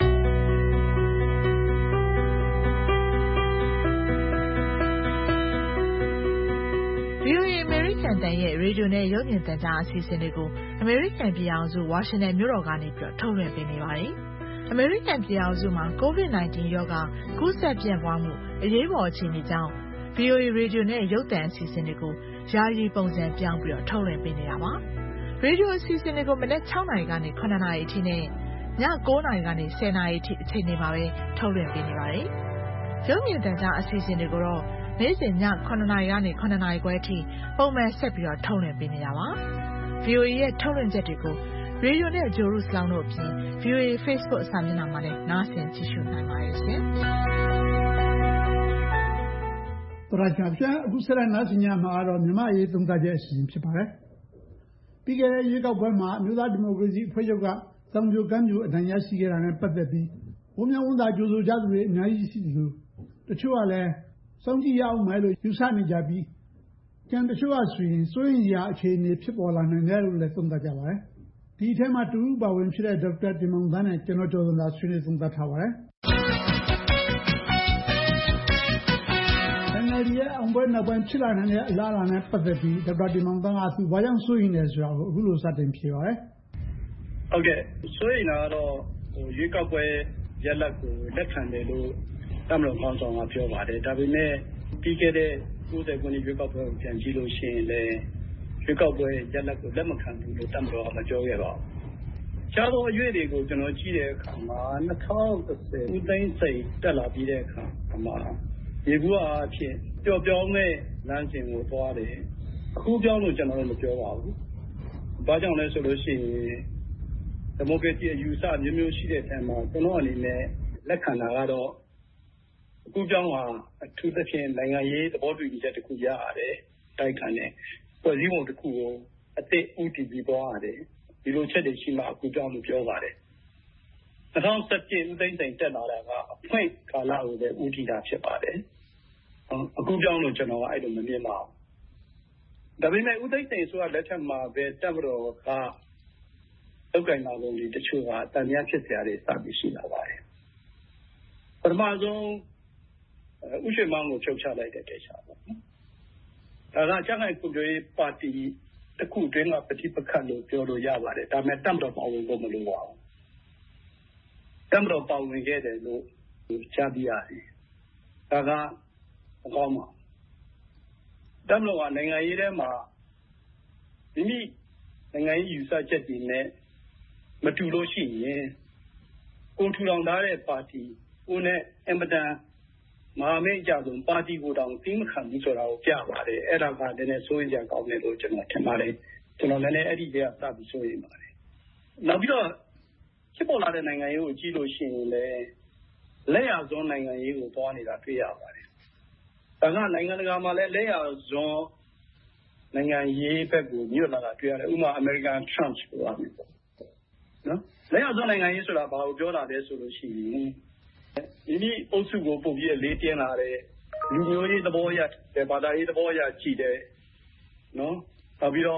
VOA အမေရိကန်တန်ရဲ့ရေဒီယိုနဲ့ရုပ်မြင်သံကြားအစီအစဉ်တွေကိုအမေရိကန်ပြည်အောင်စုဝါရှင်တန်မြို့တော်ကနေထုတ်လွှင့်ပေးနေပါတယ်။အမေရိကန်ပြည်အောင်စုမှာ COVID-19 ရောဂါကူးစက်ပြန့်ပွားမှုအရေးပေါ်အခြေအနေကြောင့် VOA ရေဒီယိုနဲ့ရုပ်သံအစီအစဉ်တွေကိုယာယီပုံစံပြောင်းပြီးထုတ်လွှင့်ပေးနေတာပါ။ရေဒီယိုအစီအစဉ်တွေကိုမနက်6နာရီကနေ9နာရီအထိနဲ့ည9နာရီကနေ10နာရီအထိအချိန်တွေမှာပဲထုတ်လွှင့်ပေးနေပါတယ်။ရုပ်မြင်သံကြားအစီအစဉ်တွေကိုတော့နေ့စဉ်ည9နာရီကနေ9နာရီခွဲအထိပုံမှန်ဆက်ပြီးထုတ်လွှင့်ပေးနေတာပါ။ VOA ရဲ့ထုတ်လွှင့်ချက်တွေကိုရေဒီယိုနဲ့ဂျိုရုစလောင်းတို့အပြင် VOA Facebook စာမျက်နှာမှာလည်းနားဆင်ကြည့်ရှုနိုင်ပါတယ်ရှင်။ပရချာပြအခုဆက်လက်နားဆင်ကြမှာကတော့မြန်မာအရေးသုံးသပ်ချက်အစီအစဉ်ဖြစ်ပါတယ်။ပြီးခဲ့တဲ့ရွေးကောက်ပွဲမှာအမျိုးသားဒီမိုကရေစီအဖွဲ့ချုပ်ကစောင်ပြိုကမ်းပြိုအနိုင်ရရှိခဲ့တာနဲ့ပတ်သက်ပြီးဝန်းမြောက်ဝန်သားကြိုးဆိုကြသူတွေအများကြီးရှိတယ်လို့တချို့ကလည်းစောင့်ကြည့်ရအောင်မယ်လို့ယူဆနေကြပြီးကျန်တချို့ကဆိုရင်စိုးရိမ်စရာအခြေအနေဖြစ်ပေါ်လာနိုင်တယ်လို့လည်းသုံးသပ်ကြပါတယ်။ဒီအထဲမှာတူပါဝင်ဖြစ်တဲ့ဒေါက်တာတင်မောင်သန်းနဲ့ကျွန်တော်ကျော်စံသာဆွေးနွေးသုံးသပ်ထားပါတယ်။ NLD ရဲ့အောင်ပွဲနောက်ပိုင်းဖြစ်လာနိုင်တဲ့အလားအလာနဲ့ပတ်သက်ပြီးဒေါက်တာတင်မောင်သန်းကသူဘာကြောင့်စိုးရိမ်နေဆိုတာကိုအခုလိုစတင်ဖြေပါတယ်။ဟုတ်ကဲ့စိုးရိမ်တာကတော့ရွေးကောက်ပွဲရလဒ်ကိုလက်ခံတယ်လို့တမန်တော်ကောင်းဆောင်ကပြောပါတယ်ဒါပေမဲ့ပြီးခဲ့တဲ့90ခုနှစ်ရွေးကောက်ပွဲကိုပြန်ကြည့်လို့ရှိရင်လည်းရွေးကောက်ပွဲရလဒ်ကိုလက်မခံဘူးလို့တမန်တော်ကမပြောခဲ့ပါဘူး။ခြားသောအရွေ့တွေကိုကျွန်တော်ကြည့်တဲ့အခါမှာ2010ဦးသိန်းစိန်တက်လာပြီးတဲ့အခါမှာဒီကူအဖြစ်ပျော့ပြောင်းတဲ့လမ်းစဉ်ကိုသွားတယ်။အခုပြောင်းလို့ကျွန်တော်တို့မပြောပါဘူး။ဘာကြောင့်လဲဆိုလို့ရှိရင်ဒီမိုကရေစီအယူအဆမျိုးမျိုးရှိတဲ့အချိန်မှာကျွန်တော်အနေနဲ့လက်ခံတာကတော့အခုကြောင်းဟာအထူးသဖြင့်နိုင်ငံရေးသဘောတူညီချက်တစ်ခုရရတယ်တိုက်ခံတယ်ဖွဲ့စည်းပုံတစ်ခုကိုအသစ်ဦးတည်ပြီးသွားရတယ်ဒီလိုချက်တွေရှိမှအခုကြောင်းလို့ပြောပါတယ်2017ဦးသိန်းစိန်တက်လာတာကအဖွင့်ကာလကိုပဲဦးတည်တာဖြစ်ပါတယ်အခုကြောင်းလို့ကျွန်တော်ကအဲ့လိုမမြင်ပါဘူးဒါပေမဲ့ဦးသိန်းစိန်ဆိုတာလက်ထက်မှာပဲတက်မတော်ကလောက်ကင်လာပုံတွေတချို့ကတန်မြတ်ဖြစ်စရာတွေစပြီးရှိလာပါတယ်ပထမဆုံးဥရှိမောင်ကိုဖြုတ်ချလိုက်တဲ့ကိစ္စပေါ့နော်။ဒါကကျန်းမာရေးကွန်ပျူတာပါတီတစ်ခုတွင်းကပဋိပက္ခလို့ပြောလို့ရပါတယ်။ဒါပေမဲ့တမတော်ပါဝင်ဖို့မလိုပါဘူး။တမတော်ပါဝင်ခဲ့တယ်လို့ကြားပြရတယ်။ဒါကအကောင်းပါ။တမတော်ကနိုင်ငံရေးထဲမှာမိမိနိုင်ငံရေးယူဆချက်တွေနဲ့မတူလို့ရှိရင်ကိုထူထောင်ထားတဲ့ပါတီကိုနဲ့အင်မတန်မဟာမိတ်ကြဆုံးပါတီကိုတောင်သိမခံဘူးဆိုတာကိုပြပါတယ်အဲ့ဒါကလည်းစိုးရိမ်ကြကောင်းတယ်လို့ကျွန်တော်ထင်ပါတယ်ကျွန်တော်လည်းအဲ့ဒီတည်းကစပြီးစိုးရိမ်ပါတယ်နောက်ပြီးတော့ဖြစ်ပေါ်လာတဲ့နိုင်ငံရေးကိုကြည့်လို့ရှိရင်လည်းလက်ရစွန်းနိုင်ငံရေးကိုသွားနေတာတွေ့ရပါတယ်ဒါကနိုင်ငံတကာမှာလည်းလက်ရစွန်းနိုင်ငံရေးဘက်ကိုညွှန်လာတာတွေ့ရတယ်ဥပမာအမေရိကန်ထရန့်ဆိုရမယ်ပေါ့နော်လက်ရစွန်းနိုင်ငံရေးဆိုတာဘာကိုပြောတာလဲဆိုလို့ရှိရင်မိမိအုပ်စုကိုပုံပြည့်လေးတင်းလာတဲ့လူမျိုးရေးသဘောရတဲ့ဘာသာရေးသဘောရကြည့်တယ်နော်နောက်ပြီးတော့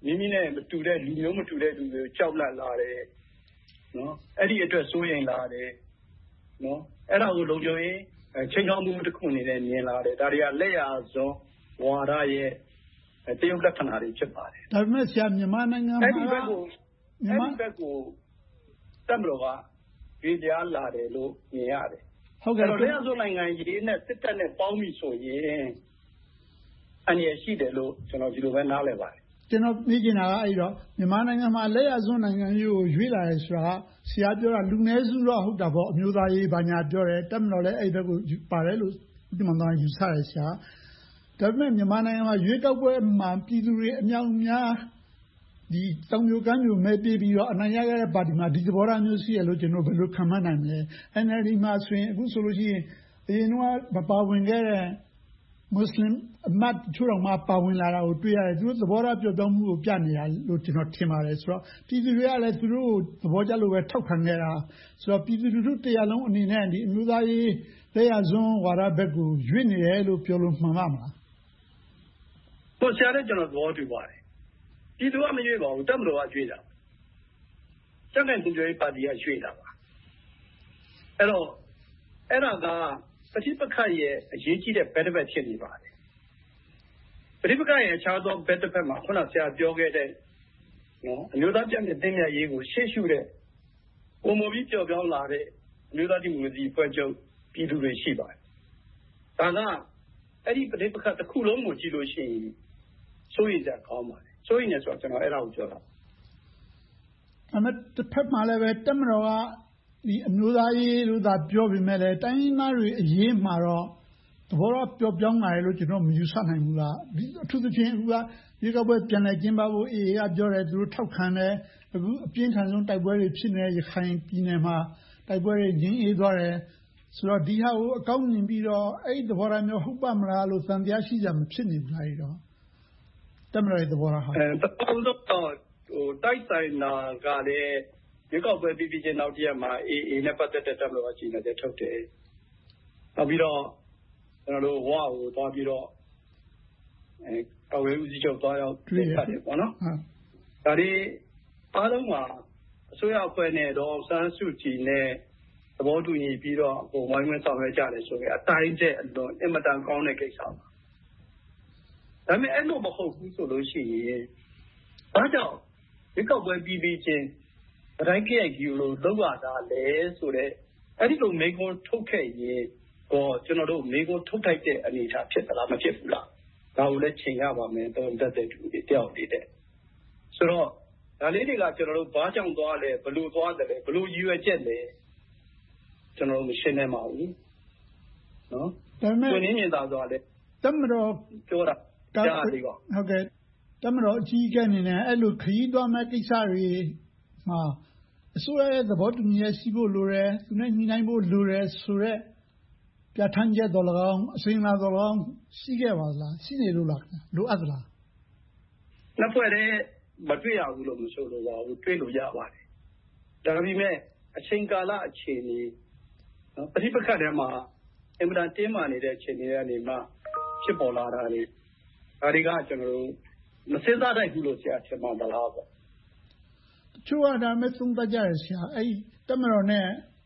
မိမိနဲ့မတူတဲ့လူမျိုးမတူတဲ့လူတွေကိုကြောက်လန့်လာတယ်နော်အဲ့ဒီအတွက်စိုးရိမ်လာတယ်နော်အဲ့ဒါကိုလုံခြုံရေးချိန်ချောင်းမှုတစ်ခုအနေနဲ့မြင်လာတယ်ဒါတွေကလက်ရစွန်းဝါဒရဲ့တရုတ်လက္ခဏာတွေဖြစ်ပါတယ်ဒါပေမဲ့ဆရာမြန်မာနိုင်ငံမှာအဲ့ဒီဘက်ကိုတမလို့ကဒီကြားလာတယ်လို့မြင်ရတယ်ဟုတ်ကဲ့လက်ရစွန်းနိုင်ငံကြီးနဲ့စစ်တပ်နဲ့ပေါင်းပြီဆိုရင်အနေရရှိတယ်လို့ကျွန်တော်ဒီလိုပဲနားလည်ပါတယ်ကျွန်တော်သိချင်တာကအဲ့တော့မြန်မာနိုင်ငံမှာလက်ရစွန်းနိုင်ငံကြီးကိုရွေးလာတယ်ဆိုတာဆရာပြောတာလူနည်းစုတော့ဟုတ်တာပေါ့အမျိုးသားရေးဘာညာပြောတယ်တက်မလို့လည်းအဲ့ဘက်ကိုပါတယ်လို့ဒီမှာတော့ယူဆရဆရာဒါပေမဲ့မြန်မာနိုင်ငံမှာရွေးကောက်ပွဲမှာပြည်သူတွေအမြောက်အများဒီတောင်မျိုးကမ်းမျိုးမဲပေးပြီးတော့အနိုင်ရခဲ့တဲ့ပါတီမှာဒီသဘောထားမျိုးရှိရလို့ကျွန်တော်ဘယ်လိုခံမှန်းနိုင်မလဲ NLD မှာဆိုရင်အခုဆိုလို့ရှိရင်အရင်ကမပါဝင်ခဲ့တဲ့မွတ်စလင်အမတ်ချို့တော်မှာပါဝင်လာတာကိုတွေ့ရတယ်သူတို့သဘောထားပြောင်းမှုကိုပြနေတာလို့ကျွန်တော်ထင်ပါတယ်ဆိုတော့ပြည်သူတွေကလည်းသူတို့သဘောကျလို့ပဲထောက်ခံနေတာဆိုတော့ပြည်သူတို့တရားလုံးအနေနဲ့ဒီအမျိုးသားရေးလက်ရစွန်းဝါဒဘက်ကိုရွေ့နေတယ်လို့ပြောလို့မှန်ပါမလားဆရာလည်းကျွန်တော်သဘောတူပါတယ်ပြည်သူကမရွေးပါဘူးတပ်မတော်ကရွေးတာစက္ကန့်သူတွေပါတီကရွေးတာပါအဲ့တော့အဲ့ဒါကပဋိပက္ခရဲ့အရေးကြီးတဲ့ဘက်တစ်ဖက်ဖြစ်နေပါတယ်ပဋိပက္ခရဲ့အခြားသောဘက်တစ်ဖက်မှာခုနဆရာပြောခဲ့တဲ့နော်အမျိုးသားပြည်မြင့်ရေးကိုရှေ့ရှုတဲ့ပုံမပြီးကြော်ပြောင်းလာတဲ့အမျိုးသားဒီမိုကရေစီဖွဲ့ချုပ်ပြည်သူတွေရှိပါတယ်ဒါကအဲ့ဒီပဋိပက္ခတစ်ခုလုံးကိုကြည့်လို့ရှိရင်စိုးရိမ်ကြကောင်းပါတယ်စိုးရိမ်နေဆိုတော့ကျွန်တော်အဲ့ဒါကိုပြောတာအမေတစ်ဖက်မှာလည်းပဲတက်မတော်ကဒီအမျိုးသားရေးလို့သာပြောပေမဲ့လည်းတိုင်းရင်းသားတွေအရေးမှာတော့သဘောတော့ပျော့ပြောင်းလာတယ်လို့ကျွန်တော်မယူဆနိုင်ဘူးလားအထူးသဖြင့်အခုကဒီကပွဲပြန်လည်ကျင်းပဖို့အေအေကပြောတယ်သူတို့ထောက်ခံတယ်အခုအပြင်းထန်ဆုံးတိုက်ပွဲတွေဖြစ်နေရခိုင်ပြည်နယ်မှာတိုက်ပွဲတွေငြင်းအေးသွားတယ်ဆိုတော့ဒီဟာကိုအကောင်းမြင်ပြီးတော့အဲ့ဒီသဘောထားမျိုးဟုတ်ပါမလားလို့သံတရားရှိကြမဖြစ်နေဘူးလားအဲ့တော့တက်မတော်ရဲ့သဘောထားဟာတိုက်ဆိုင်နာကလည်းရွေးကောက်ပွဲပြီးပြီးချင်းနောက်တရက်မှာအေနဲ့ပတ်သက်တဲ့တက်မတော်ကကြီးနေတဲ့ထုတ်တယ်နောက်ပြီးတော့ကျွန်တော်တို့ဝါကိုသွားပြီးတော့ကာဝေးဦးစီးချုပ်သွားရောက်တွေ့ရတယ်ပေါ့နော်ဒါဒီအားလုံးမှာအစိုးရအဖွဲ့နဲ့တော့စန်းစုကြည်နဲ့သဘောတူညီပြီးတော့ဝိုင်းဝန်းဆောင်ရွက်ကြတယ်ဆိုရင်အတိုင်းကျအလွန်အင်မတန်ကောင်းတဲ့ကိစ္စပါဒါပေမဲ့အဲ့လိုမဟုတ်ဘူးဆိုလို့ရှိရင်ဘာကြောင့်ဒီကောက်ပွဲပြီးပြီးချင်းတိုင်းကြိုက်ယူလို့လောက်ရတာလဲဆိုတော့အဲ့ဒီလိုမေကွန်ထုတ်ခဲ့ရင်တော့ကျွန်တော်တို့မေကွန်ထုတ်ထိုက်တဲ့အနေအထားဖြစ်သလားမဖြစ်ဘူးလားဒါကိုလည်းချိန်ရပါမယ်တုံးတက်တဲ့သူတွေတယောက်တည်းတဲ့ဆိုတော့ဒါလေးတွေကကျွန်တော်တို့ဘာကြောင့်သွားလဲဘလို့သွားတယ်လဲဘလို့ရည်ရွယ်ချက်လဲကျွန်တော်တို့မရှင်းနိုင်ပါဘူးနော်ဒါပေမဲ့ကိုင်းမြင်သာသွားလဲတက်မတော်ပြောတာကြားသေးပါဟုတ်ကဲ့တက်မတော်အကြီးအကဲအနေနဲ့အဲ့လိုခရီးသွားမဲ့ကိစ္စတွေမှာအစိုးရရဲ့သဘောတူညီချက်ရှိဖို့လိုတယ်သူနဲ့ညှိနှိုင်းဖို့လိုတယ်ဆိုတော့ပြဋ္ဌာန်းချက်တော်၎င်းအစဉ်အလာတော်၎င်းရှိခဲ့ပါလားရှိနေလို့လားလိုအပ်သလားနှစ်ဖွဲ့တည်းမတွေ့ရဘူးလို့မဆိုလိုပါဘူးတွေ့လို့ရပါတယ်ဒါပေမဲ့အချိန်ကာလအခြေအနေနော်ပဋိပက္ခထဲမှာအင်မတန်တင်းမာနေတဲ့အခြေအနေကနေမှဖြစ်ပေါ်လာတာလေဒါတွေကကျွန်တော်တို့မစင်စားနိုင်ဘူးလို့ဆရာထင်ပါသလားပေါ့ချိုးရတာမဲ့သုံးသပ်ကြရဆရာအဲ့တက်မတော်နဲ့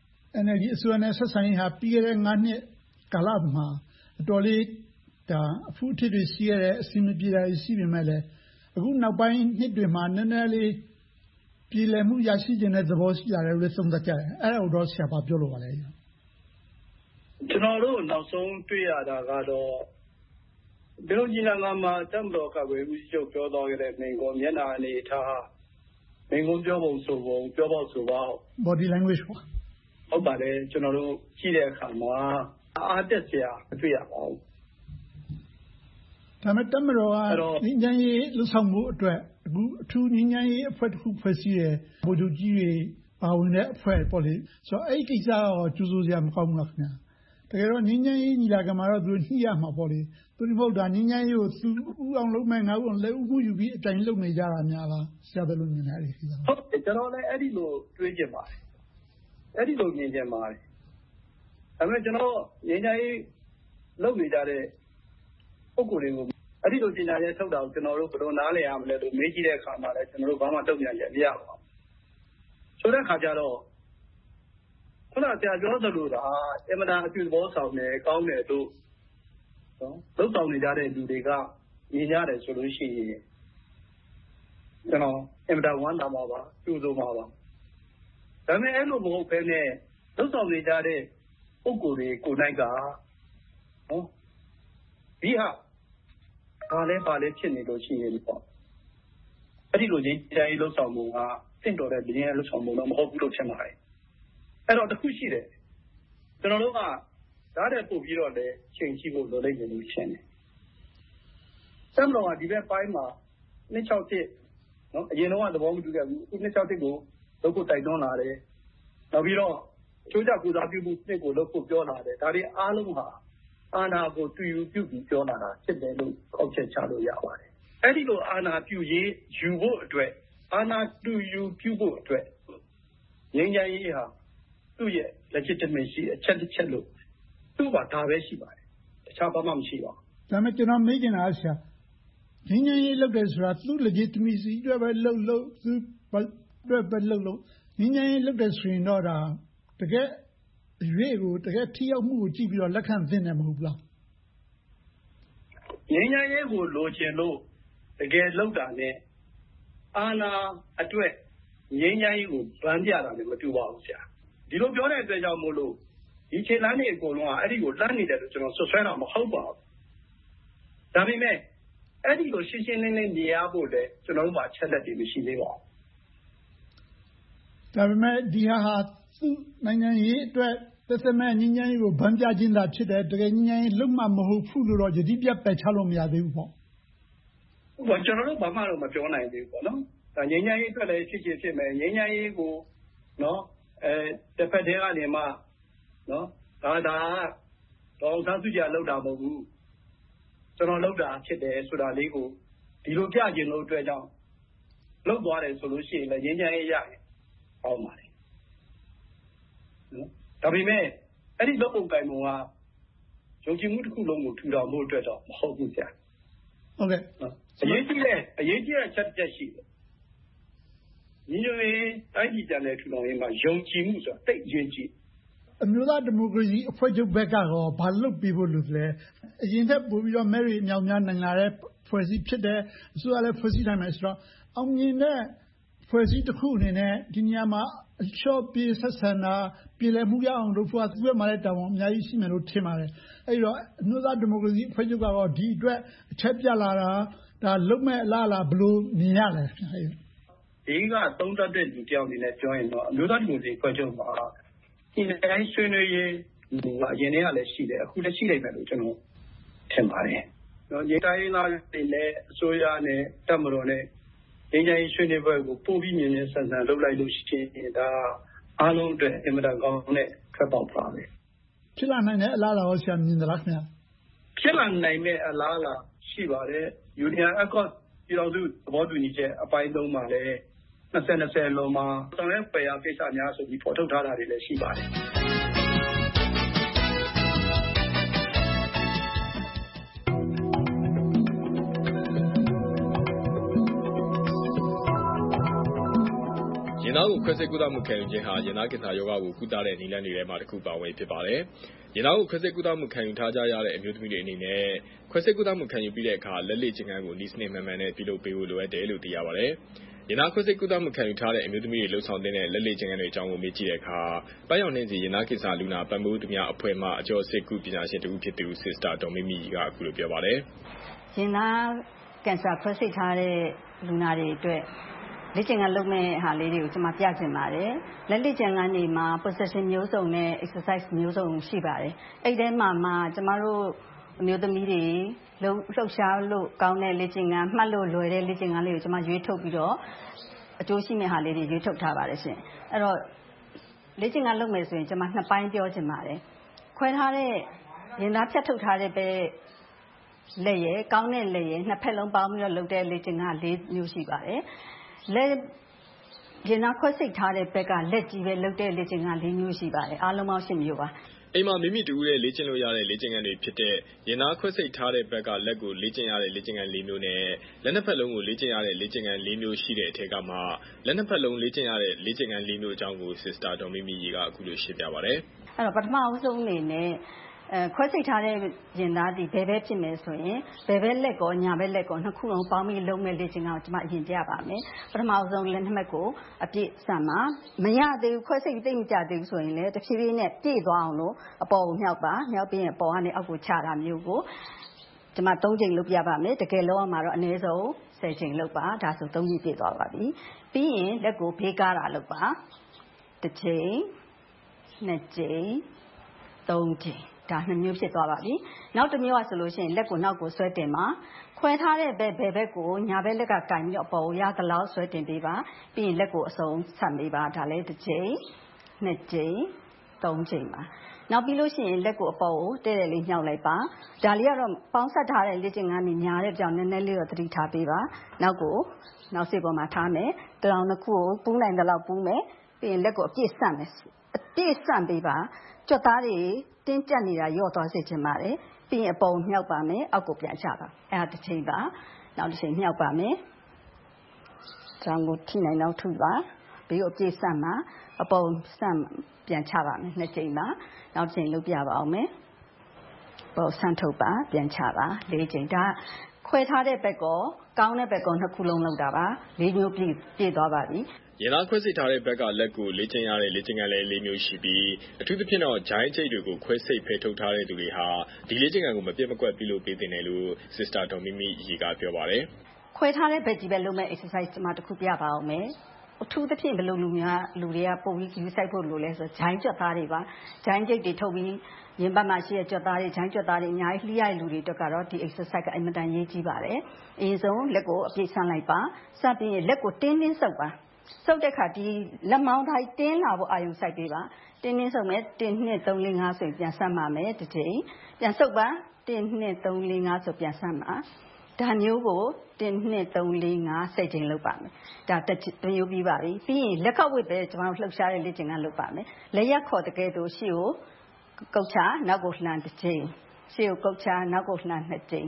NLD အစိုးရနဲ့ဆက်ဆံရေးဟာပြီးခဲ့တဲ့9နှစ်ကာလမှာအတော်လေးဒါအဖူးအထစ်တွေရှိရတဲ့အစီအမပြေတာရှိပေမဲ့လည်းအခုနောက်ပိုင်းနှစ်တွေမှာနည်းနည်းလေးပြည်လည်မှုရရှိခြင်းတဲ့သဘောရှိရတယ်လို့သုံးသပ်ကြတယ်အဲ့ဒါတော့ဆရာဘာပြောလို့ပါလဲကျွန်တော်တို့နောက်ဆုံးတွေ့ရတာကတော့ဒီလိုကြီးလာမှာတက်မတော်ကပဲဦးစီးချုပ်ပြောတော်ခဲ့တဲ့မိန်ကောမျက်နှာအနေထားမိန်ကောပြောပုံဆိုပုံပြောပေါ့ဆိုပေါ့ body language ပေါ့ဟုတ်ပါတယ်ကျွန်တော်တို့ကြည့်တဲ့အခါမှာအားတက်စရာမတွေ့ရပါဘူးဒါမဲ့တက်မတော်ကငញ្ញမ်းရေးလှုပ်ဆောင်မှုအတွက်အခုအထူးငញ្ញမ်းရေးအဖွဲ့တစ်ခုဖွဲ့စည်းရဗိုလ်ချုပ်ကြီးတွေပါဝင်တဲ့အဖွဲ့ပေါ့လေဆိုတော့အဲ့ဒီကိစ္စတော့ကျူးစိုးစရာမကောင်းဘူးလားခင်ဗျာတကယ်တော့ငញ្ញမ်းရေးညီလာခံမှာတော့သူညှိရမှာပေါ့လေသူဒီမဟုတ်တာငញ្ញမ်းရေးကိုသူဥအောင်လုပ်မယ်ငါ့ကိုလက်ဥမှုယူပြီးအတိုင်းလုပ်နေကြတာများလားဆရာဘယ်လိုမြင်လဲအဲ့ဒီကိစ္စဟုတ်တယ်ကျွန်တော်လည်းအဲ့ဒီလိုတွေးကြပါတယ်အဲ့ဒီလိုမြင်ကြပါတယ်ဒါပေမဲ့ကျွန်တော်ငញ្ញမ်းရေးလုပ်နေကြတဲ့ပုံကိုယ်တွေကိုအဲ့ဒီလိုပညာရေးထုတ်တာကိုကျွန်တော်တို့ဘယ်လိုနားလည်ရမလဲလို့မေးကြည့်တဲ့အခါမှာလည်းကျွန်တော်တို့ဘာမှတုံ့ပြန်ချက်မရပါဘူးဆိုတဲ့အခါကျတော့ခုနကဆရာပြောသလိုဒါအင်မတန်အပြုသဘောဆောင်တယ်ကောင်းတယ်လို့လုပ်ဆောင်နေကြတဲ့လူတွေကမြင်ရတယ်ဆိုလို့ရှိရင်ကျွန်တော်အင်မတန်ဝမ်းသာပါပါကျိုးဆိုပါပါဒါပေမဲ့အဲ့လိုမဟုတ်ဘဲနဲ့လုပ်ဆောင်နေကြတဲ့ပုဂ္ဂိုလ်တွေကိုယ်၌ကဒီဟာဘာလဲဖြစ်နေလို့ရှိရင်ပေါ့အဲ့ဒီလိုကြီးတရားလုပ်ဆောင်မှုကတင့်တော်တဲ့ဘင်းလုပ်ဆောင်မှုတော့မဟုတ်ဘူးလို့ထင်ပါတယ်အဲ့တော့တစ်ခုရှိတယ်ကျွန်တော်တို့ကဓာတ်တဲ့ပို့ပြီးတော့လည်းချိန်ကြည့်ဖို့လိုလိမ့်မယ်လို့ရှင်းတယ်စမ်းတော်ကဒီဘက်ပိုင်းမှာ261နော်အရင်တော့သဘောမတူခဲ့ဘူး261ကိုလုပ်ဖို့တိုက်တွန်းလာတယ်နောက်ပြီးတော့ချိုးချကူစားပြုမှုနှစ်ကိုလုပ်ဖို့ပြောလာတယ်ဒါတွေအားလုံးဟာအာဏာကိုတူယူပြုပြီးပြောလာတာဖြစ်တယ်လို့ကောက်ချက်ချလို့ရပါတယ်အဲ့ဒီလိုအာဏာပြုရေးယူဖို့အတွက်အာဏာတူယူပြုဖို့အတွက်ငြိမ်းချမ်းရေးဟာသူ့ရဲ့ legitimacy အချက်တစ်ချက်လို့သူ့ဘာဒါပဲရှိပါတယ်တခြားဘာမှမရှိပါဘူးဒါပေမဲ့ကျွန်တော်မေးချင်တာဆရာငြိမ်းချမ်းရေးလုပ်တယ်ဆိုတာသူ့ legitimacy အတွက်ပဲလုပ်သူ့အတွက်ပဲလုပ်ငြိမ်းချမ်းရေးလုပ်တယ်ဆိုရင်တော့ဒါတကယ်အရွေးကိုတကယ်ထိရောက်မှုကိုကြည့်ပြီးတော့လက်ခံသင့်တယ်မဟုတ်လားငြိမ်းချမ်းရေးကိုလိုချင်လို့တကယ်လုပ်တာနဲ့အာဏာအတွက်ငြိမ်းချမ်းရေးကိုဗန်းပြတာလည်းမတူပါဘူးဆရာဒီလိုပြောတဲ့အတွက်ကြောင့်မို့လို့ဒီခြေလမ်းတွေအကုန်လုံးကအဲ့ဒီကိုလှမ်းနေတယ်လို့ကျွန်တော်ဆွဆွဲတာမဟုတ်ပါဘူးဒါပေမဲ့အဲ့ဒီလိုရှင်းရှင်းလင်းလင်းမြင်ရဖို့လည်းကျွန်တော်တို့မှာချက်လက်တွေမရှိသေးပါဘူးဒါပေမဲ့ဒီဟာသူ့နိုင်ငံရေးအတွက်သက်သက်မဲ့ငြိမ်းချမ်းရေးကိုဗန်းပြခြင်းသာဖြစ်တယ်တကယ်ငြိမ်းချမ်းရေးလုံးမမဟုတ်ဘူးလို့တော့ယတိပြတ်ပယ်ချလို့မရသေးဘူးပေါ့ဟုတ်ပါကျွန်တော်တို့ဘာမှတော့မပြောနိုင်သေးဘူးပေါ့နော်ဒါငြိမ်းချမ်းရေးအတွက်လည်းဖြစ်မယ်ငြိမ်းချမ်းရေးကိုနော်တစ်ဖက်တည်းကနေမှနော်ဒါတော့သာစုကြလောက်တာမဟုတ်ဘူးကျွန်တော်လောက်တာဖြစ်တယ်ဆိုတာလေးကိုဒီလိုပြခြင်းလို့အတွက်ကြောင့်လောက်သွားတယ်ဆိုလို့ရှိရင်လည်းငြိမ်းချမ်းရေးရရင်ဟောင်းပါတယ်နော်ဒါပေမဲ့အဲ့ဒီလောက်ပုံကံပုံကယုံကြည်မှုတစ်ခုလုံးကိုထူထောင်ဖို့အတွက်တော့မဟုတ်ဘူးဆရာဟုတ်ကဲ့အရေးကြီးတဲ့ချက်ရှိတယ်ညီညွတ်ရေးတိုင်းပြည်ပြန်လည်ထူထောင်ရေးမှာယုံကြည်မှုဆိုတာတိတ်အရေးကြီးအမျိုးသားဒီမိုကရေစီအဖွဲ့ချုပ်ဘက်ကရောဘာလုပ်ပြီးဖို့လို့လဲအရင်ကပို့ပြီးတော့မဲရီအမြောက်များနိုင်လာတဲ့ဖွဲ့စည်းဖြစ်တယ်အစိုးရလည်းဖွဲ့စည်းနိုင်မယ်ဆိုတော့အောင်မြင်တဲ့ဖွဲ့စည်းတစ်ခုအနေနဲ့ဒီနေရာမှာအလျှော့ပြေးဆက်ဆံတာပြည်လည်မှုရအောင်လုပ်ဖို့သူ့ဘက်မှာလည်းတာဝန်အများကြီးရှိမယ်လို့ထင်ပါတယ်အဲဒီတော့အမျိုးသားဒီမိုကရေစီအဖွဲ့ချုပ်ကတော့ဒီအတွက်အချက်ပြလာတာဒါလုံမဲ့အလားဘယ်လိုမြင်ရလဲဒီကသုံးသပ်တဲ့လူတယောက်အနေနဲ့ပြောရင်တော့အမျိုးသားဒီမိုကရေစီအဖွဲ့ချုပ်မှာဒီတိုင်းဆွေးနွေးရေးအရင်တည်းကလည်းရှိတယ်အခုလည်းရှိနိုင်မယ်လို့ကျွန်တော်ထင်ပါတယ်နော်ညီတိုင်းသားတွေနဲ့အစိုးရနဲ့တပ်မတော်နဲ့ငြိမ်းချမ်းရေးဆွေးနွေးပွဲကိုပို့ပြီးမြင်မြင်ဆန်ဆန်လုပ်လိုက်လို့ရှိရင်ဒါအားလုံးအတွက်အင်မတန်ကောင်းတဲ့ထွက်ပေါက်ပါပဲဖြစ်လာနိုင်တဲ့အလားအလာကိုဆရာမြင်သလားခင်ဗျာဖြစ်လာနိုင်မဲ့အလားအလာရှိပါတယ် Union Accord ပြည်တော်စုသဘောတူညီချက်အပိုင်း3မှာလည်း2020လုံးမှာဆောင်ရွက်ပယ်ရကိစ္စများဆိုပြီးဖော်ထုတ်ထားတာတွေလည်းရှိပါတယ်ရင်သားကိုခွဲစိတ်ကုသမှုခံယူခြင်းဟာရင်သားကင်ဆာရောဂါကိုကုသတဲ့နည်းလမ်းတွေထဲမှာတစ်ခုပါဝင်ဖြစ်ပါတယ်။ရင်သားကိုခွဲစိတ်ကုသမှုခံယူထားကြရတဲ့အမျိုးသမီးတွေအနေနဲ့ခွဲစိတ်ကုသမှုခံယူပြီးတဲ့အခါလက်လေ့ကျင့်ခန်းကိုနည်းစနစ်မှန်မှန်နဲ့ပြုလုပ်ပေးဖို့လိုအပ်တယ်လို့သိရပါတယ်။ရင်သားခွဲစိတ်ကုသမှုခံယူထားတဲ့အမျိုးသမီးတွေလှုပ်ဆောင်တဲ့လက်လေ့ကျင့်ခန်းတွေအကြောင်းကိုမေးကြည့်တဲ့အခါပန်းရောင်နှင်းစီရင်သားကင်ဆာလူနာပံ့ပိုးသူများအဖွဲ့မှအကျော်စစ်ကုပညာရှင်တူဖြစ်သူ Sister ဒေါ်မီမီကအခုလိုပြောပါတယ်။ရင်သားကင်ဆာခွဲစိတ်ထားတဲ့လူနာတွေအတွက်လေ့ကျင့်ခန်းလုပ်မဲ့ဟာလေးတွေကိုကျွန်မပြချင်ပါတယ်။လက်လေ့ကျင့်ခန်းတွေမှာ position မျိုးစုံနဲ့ exercise မျိုးစုံရှိပါတယ်။အဲ့ဒီထဲမှာကျမတို့အမျိုးသမီးတွေလှုပ်ရှားလို့ကောင်းတဲ့လေ့ကျင့်ခန်းမှတ်လို့လွယ်တဲ့လေ့ကျင့်ခန်းလေးကိုကျွန်မရွေးထုတ်ပြီးတော့အကျိုးရှိမဲ့ဟာလေးတွေရွေးထုတ်ထားပါတယ်ရှင်။အဲ့တော့လေ့ကျင့်ခန်းလုပ်မယ်ဆိုရင်ကျွန်မ2ပိုင်းပြောချင်ပါတယ်။ခွဲထားတဲ့ရင်သားဖြတ်ထုတ်ထားတဲ့ပဲလက်ရည်ကောင်းတဲ့လက်ရည်နှစ်ဖက်လုံးပေါင်းပြီးတော့လုပ်တဲ့လေ့ကျင့်ခန်း4မျိုးရှိပါတယ်။လက်ရင်သားခွဲစိတ်ထားတဲ့ဘက်ကလက်ကြီးပဲလုပ်တဲ့လေ့ကျင့်ခန်း4မျိုးရှိပါတယ်အားလုံးပေါင်း10မျိုးပါအိမ်မှာမိမိတူတဲ့လေ့ကျင့်လို့ရတဲ့လေ့ကျင့်ခန်းတွေဖြစ်တဲ့ရင်သားခွဲစိတ်ထားတဲ့ဘက်ကလက်ကိုလေ့ကျင့်ရတဲ့လေ့ကျင့်ခန်း၄မျိုးနဲ့လက်နှစ်ဖက်လုံးကိုလေ့ကျင့်ရတဲ့လေ့ကျင့်ခန်း၄မျိုးရှိတဲ့အထက်ကမှလက်နှစ်ဖက်လုံးလေ့ကျင့်ရတဲ့လေ့ကျင့်ခန်း၄မျိုးအကြောင်းကို Sister ဒေါ်မီမီရီကအခုလိုရှင်းပြပါတယ်။အဲ့တော့ပထမအဆုံးအနေနဲ့ခွဲစိတ်ထားတဲ့ရင်သားဒီဘယ်ဘက်ဖြစ်မယ်ဆိုရင်ဘယ်ဘက်လက်ကောညာဘက်လက်ကောနှစ်ခုလုံးပေါင်းပြီးလုံးမဲ့လေ့ကျင့်ခန်းကိုကျွန်မအရင်ပြပါမယ်ပထမဆုံးလက်နှစ်ဖက်ကိုအပြည့်စမှာမရသေးဘူးခွဲစိတ်သိမ့်မကြသေးဘူးဆိုရင်လည်းတဖြည်းဖြည်းနဲ့ပြည့်သွားအောင်လို့အပေါ်ကိုမြောက်ပါမြောက်ပြီးရင်ပေါ်ကနေအောက်ကိုချတာမျိုးကိုကျွန်မ3ချိန်လုပ်ပြပါမယ်တကယ်လုံးအောင်မှာတော့အနည်းဆုံး10ချိန်လုပ်ပါဒါဆို3ချိန်ပြည့်သွားပါပြီပြီးရင်လက်ကိုဘေးကားတာလုပ်ပါ1ချိန်2ချိန်3ချိန်ဒါ2မျိုးဖြစ်သွားပါပြီနောက်တစ်မျိုးကဆိုလို့ရှိရင်လက်ကိုနောက်ကိုဆွဲတင်ပါခွဲထားတဲ့ဘက်ကိုညာဘက်လက်ကကင်ပြီးတော့အပေါ်ကိုရသလောက်ဆွဲတင်ပေးပါပြီးရင်လက်ကိုအစုံဆက်ပေးပါဒါလည်း1ချိန်2ချိန်3ချိန်ပါနောက်ပြီးလို့ရှိရင်လက်ကိုအပေါ်ကိုတဲ့တဲ့လေးညှောက်လိုက်ပါဒါလေးကတော့ပေါင်းဆက်ထားတဲ့လေ့ကျင့်ခန်းတွေညာတဲ့ကြောင့်နည်းနည်းလေးတော့သတိထားပေးပါနောက်စိတ်ပေါ်မှာထားမယ်တောင်တစ်ခုကိုပူးနိုင်သလောက်ပူးမယ်ပြီးရင်လက်ကိုအပြည့်ဆန့်မယ်အပြည့်ဆန့်ပေးပါကြွက်သားတွေတင်းကျပ်နေတာရော့သွားစေချင်ပါတယ်ပြီးရင်အပေါ်မြောက်ပါမယ်အောက်ကိုပြန်ချပါအဲ့ဒါတစ်ချိန်ပါနောက်တစ်ချိန်မြောက်ပါမယ်တောင်ကိုထိနိုင်တော့ထုပါပြီးတော့အပြည့်ဆန့်ပါအပေါ်ဆန့်ပြန်ချပါမယ်နှစ်ချိန်ပါနောက်တစ်ချိန်လုပ်ပြပါအောင်မယ်ပေါ်ဆန့်ထုတ်ပါပြန်ချပါ၄ချိန်ဒါခွဲထားတဲ့ဘက်ကောကောင်းတဲ့ဘက်ကောနှစ်ခုလုံးလုပ်တာပါ၄မျိုးပြည့်သွားပါပြီရင်သားခွဲစိတ်ထားတဲ့ဘက်ကလက်ကိုလေ့ကျင့်ရတဲ့လေ့ကျင့်ခန်းလည်း၄မျိုးရှိပြီးအထူးသဖြင့်တော့ဂျိုင်းချိတ်တွေကိုခွဲစိတ်ဖယ်ထုတ်ထားတဲ့သူတွေဟာဒီလေ့ကျင့်ခန်းကိုမပြတ်မကွက်ပြုလုပ်ပေးတင်တယ်လို့ Sister ဒေါ်မီမီရီကပြောပါတယ်ခွဲထားတဲ့ဘက်ကြီးပဲလုပ်မဲ့ exercise ကျွန်မတစ်ခုပြပါအောင်မယ်အထူးသဖြင့်ဘယ်လိုလူတွေကပုံပြီးယူဆိုင်ဖို့လိုလဲဆိုဂျိုင်းကြွက်သားတွေပါဂျိုင်းချိတ်တွေထုတ်ပြီးရင်ပတ်မှာရှိတဲ့ကြွက်သားတွေဂျိုင်းကြွက်သားတွေအများကြီးလှီးရတဲ့လူတွေအတွက်ကတော့ဒီ exercise ကအင်မတန်ရေးကြီးပါတယ်အရင်ဆုံးလက်ကိုအပြည့်ဆန့်လိုက်ပါစပြီးရင်လက်ကိုတင်းတင်းဆုပ်ပါဆုပ်တဲ့ခါဒီလက်မောင်းသားတင်းလာဖို့အာရုံစိုက်ပေးပါတင်းတင်းဆုပ်မယ်1 2 3 4 5ဆိုပြန်ဆက်ပါမယ်တစ်ချိန်ပြန်ဆုပ်ပါ1 2 3 4 5ဆိုပြန်ဆက်ပါဒါမျိုးကို1 2 3 4 5 10ချိန်လုပ်ပါမယ်ဒါတစ်မျိုးပြီးပါပြီပြီးရင်လက်ခောက်ဝစ်ပဲကျွန်တော်လှုပ်ရှားတဲ့လေ့ကျင့်ခန်းလုပ်ပါမယ်လက်ရက်ခေါ်တကယ်တော့ရှေ့ကိုကုတ်ချနောက်ကိုလှမ်းတစ်ချိန်ရှေ့ကိုကုတ်ချနောက်ကိုလှမ်း2ချိန်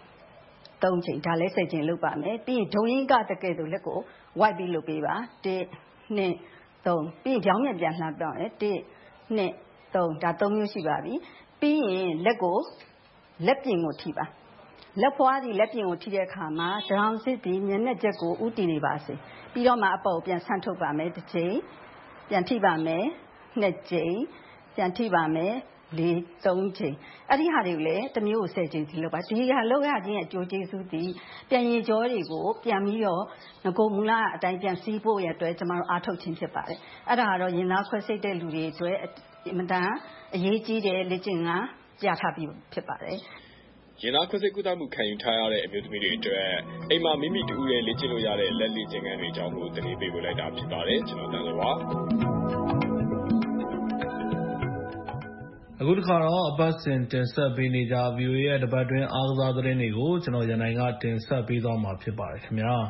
3ချိန်ဒါလည်း10ချိန်လုပ်ပါမယ်ပြီးရင်ဒုံရင်းကတကယ်တော့လက်ကိုဝိုက်ပြီးလုပ်ပေးပါ1 2 3ပြီးရင်ကြောင်းမြန်ပြန်လှမ်းပြောင်းတယ်1 2 3ဒါ3မျိုးရှိပါပြီပြီးရင်လက်ကိုလက်ပြင်ကိုထိပါလက်ဖွားဒီလက်ပြင်ကိုထိတဲ့အခါမှာဒရောင်စစ်ဒီမျက်နှာချက်ကိုဥတည်နေပါစေပြီးတော့မှအပေါ်ပြန်ဆန့်ထုတ်ပါမယ်တစ်ချိန်ပြန်ထိပါမယ်နှစ်ချိန်ပြန်ထိပါမယ်3ချိန်အဲ့ဒီဟာတွေကိုလည်းတစ်မျိုးကို10ချိန်စီလုပ်ပါဒီဟာလုပ်ရခြင်းရဲ့အကျိုးကျေးဇူးသည်ပြန်ရည်ကြောတွေကိုပြန်ပြီးတော့ငကိုမူလအတိုင်းပြန်စီးဖို့ရတဲ့ကျွန်တော်တို့အားထုတ်ခြင်းဖြစ်ပါတယ်အဲ့ဒါကတော့ရင်သားခွဲစိတ်တဲ့လူတွေအတွက်အမတန်အရေးကြီးတဲ့လေ့ကျင့်ခန်းပြထားပြီးဖြစ်ပါတယ်ရင်သားခွဲစိတ်ကုသမှုခံယူထားရတဲ့အမျိုးသမီးတွေအတွက်အိမ်မှာမိမိတူရဲ့လေ့ကျင့်လို့ရတဲ့လက်လေ့ကျင့်ခန်းတွေအကြောင်းကိုတင်ပြပေးလိုက်တာဖြစ်ပါတယ်ကျွန်တော်တန်းလို့ပါအခုတစ်ခါတော့အပတ်စဉ်တင်ဆက်ပေးနေကြ VOA ရဲ့တပတ်တွင်းအားကစားသတင်းတွေကိုကျွန်တော်ရန်နိုင်ကတင်ဆက်ပေးသွားမှာဖြစ်ပါတယ်ခင်ဗျာ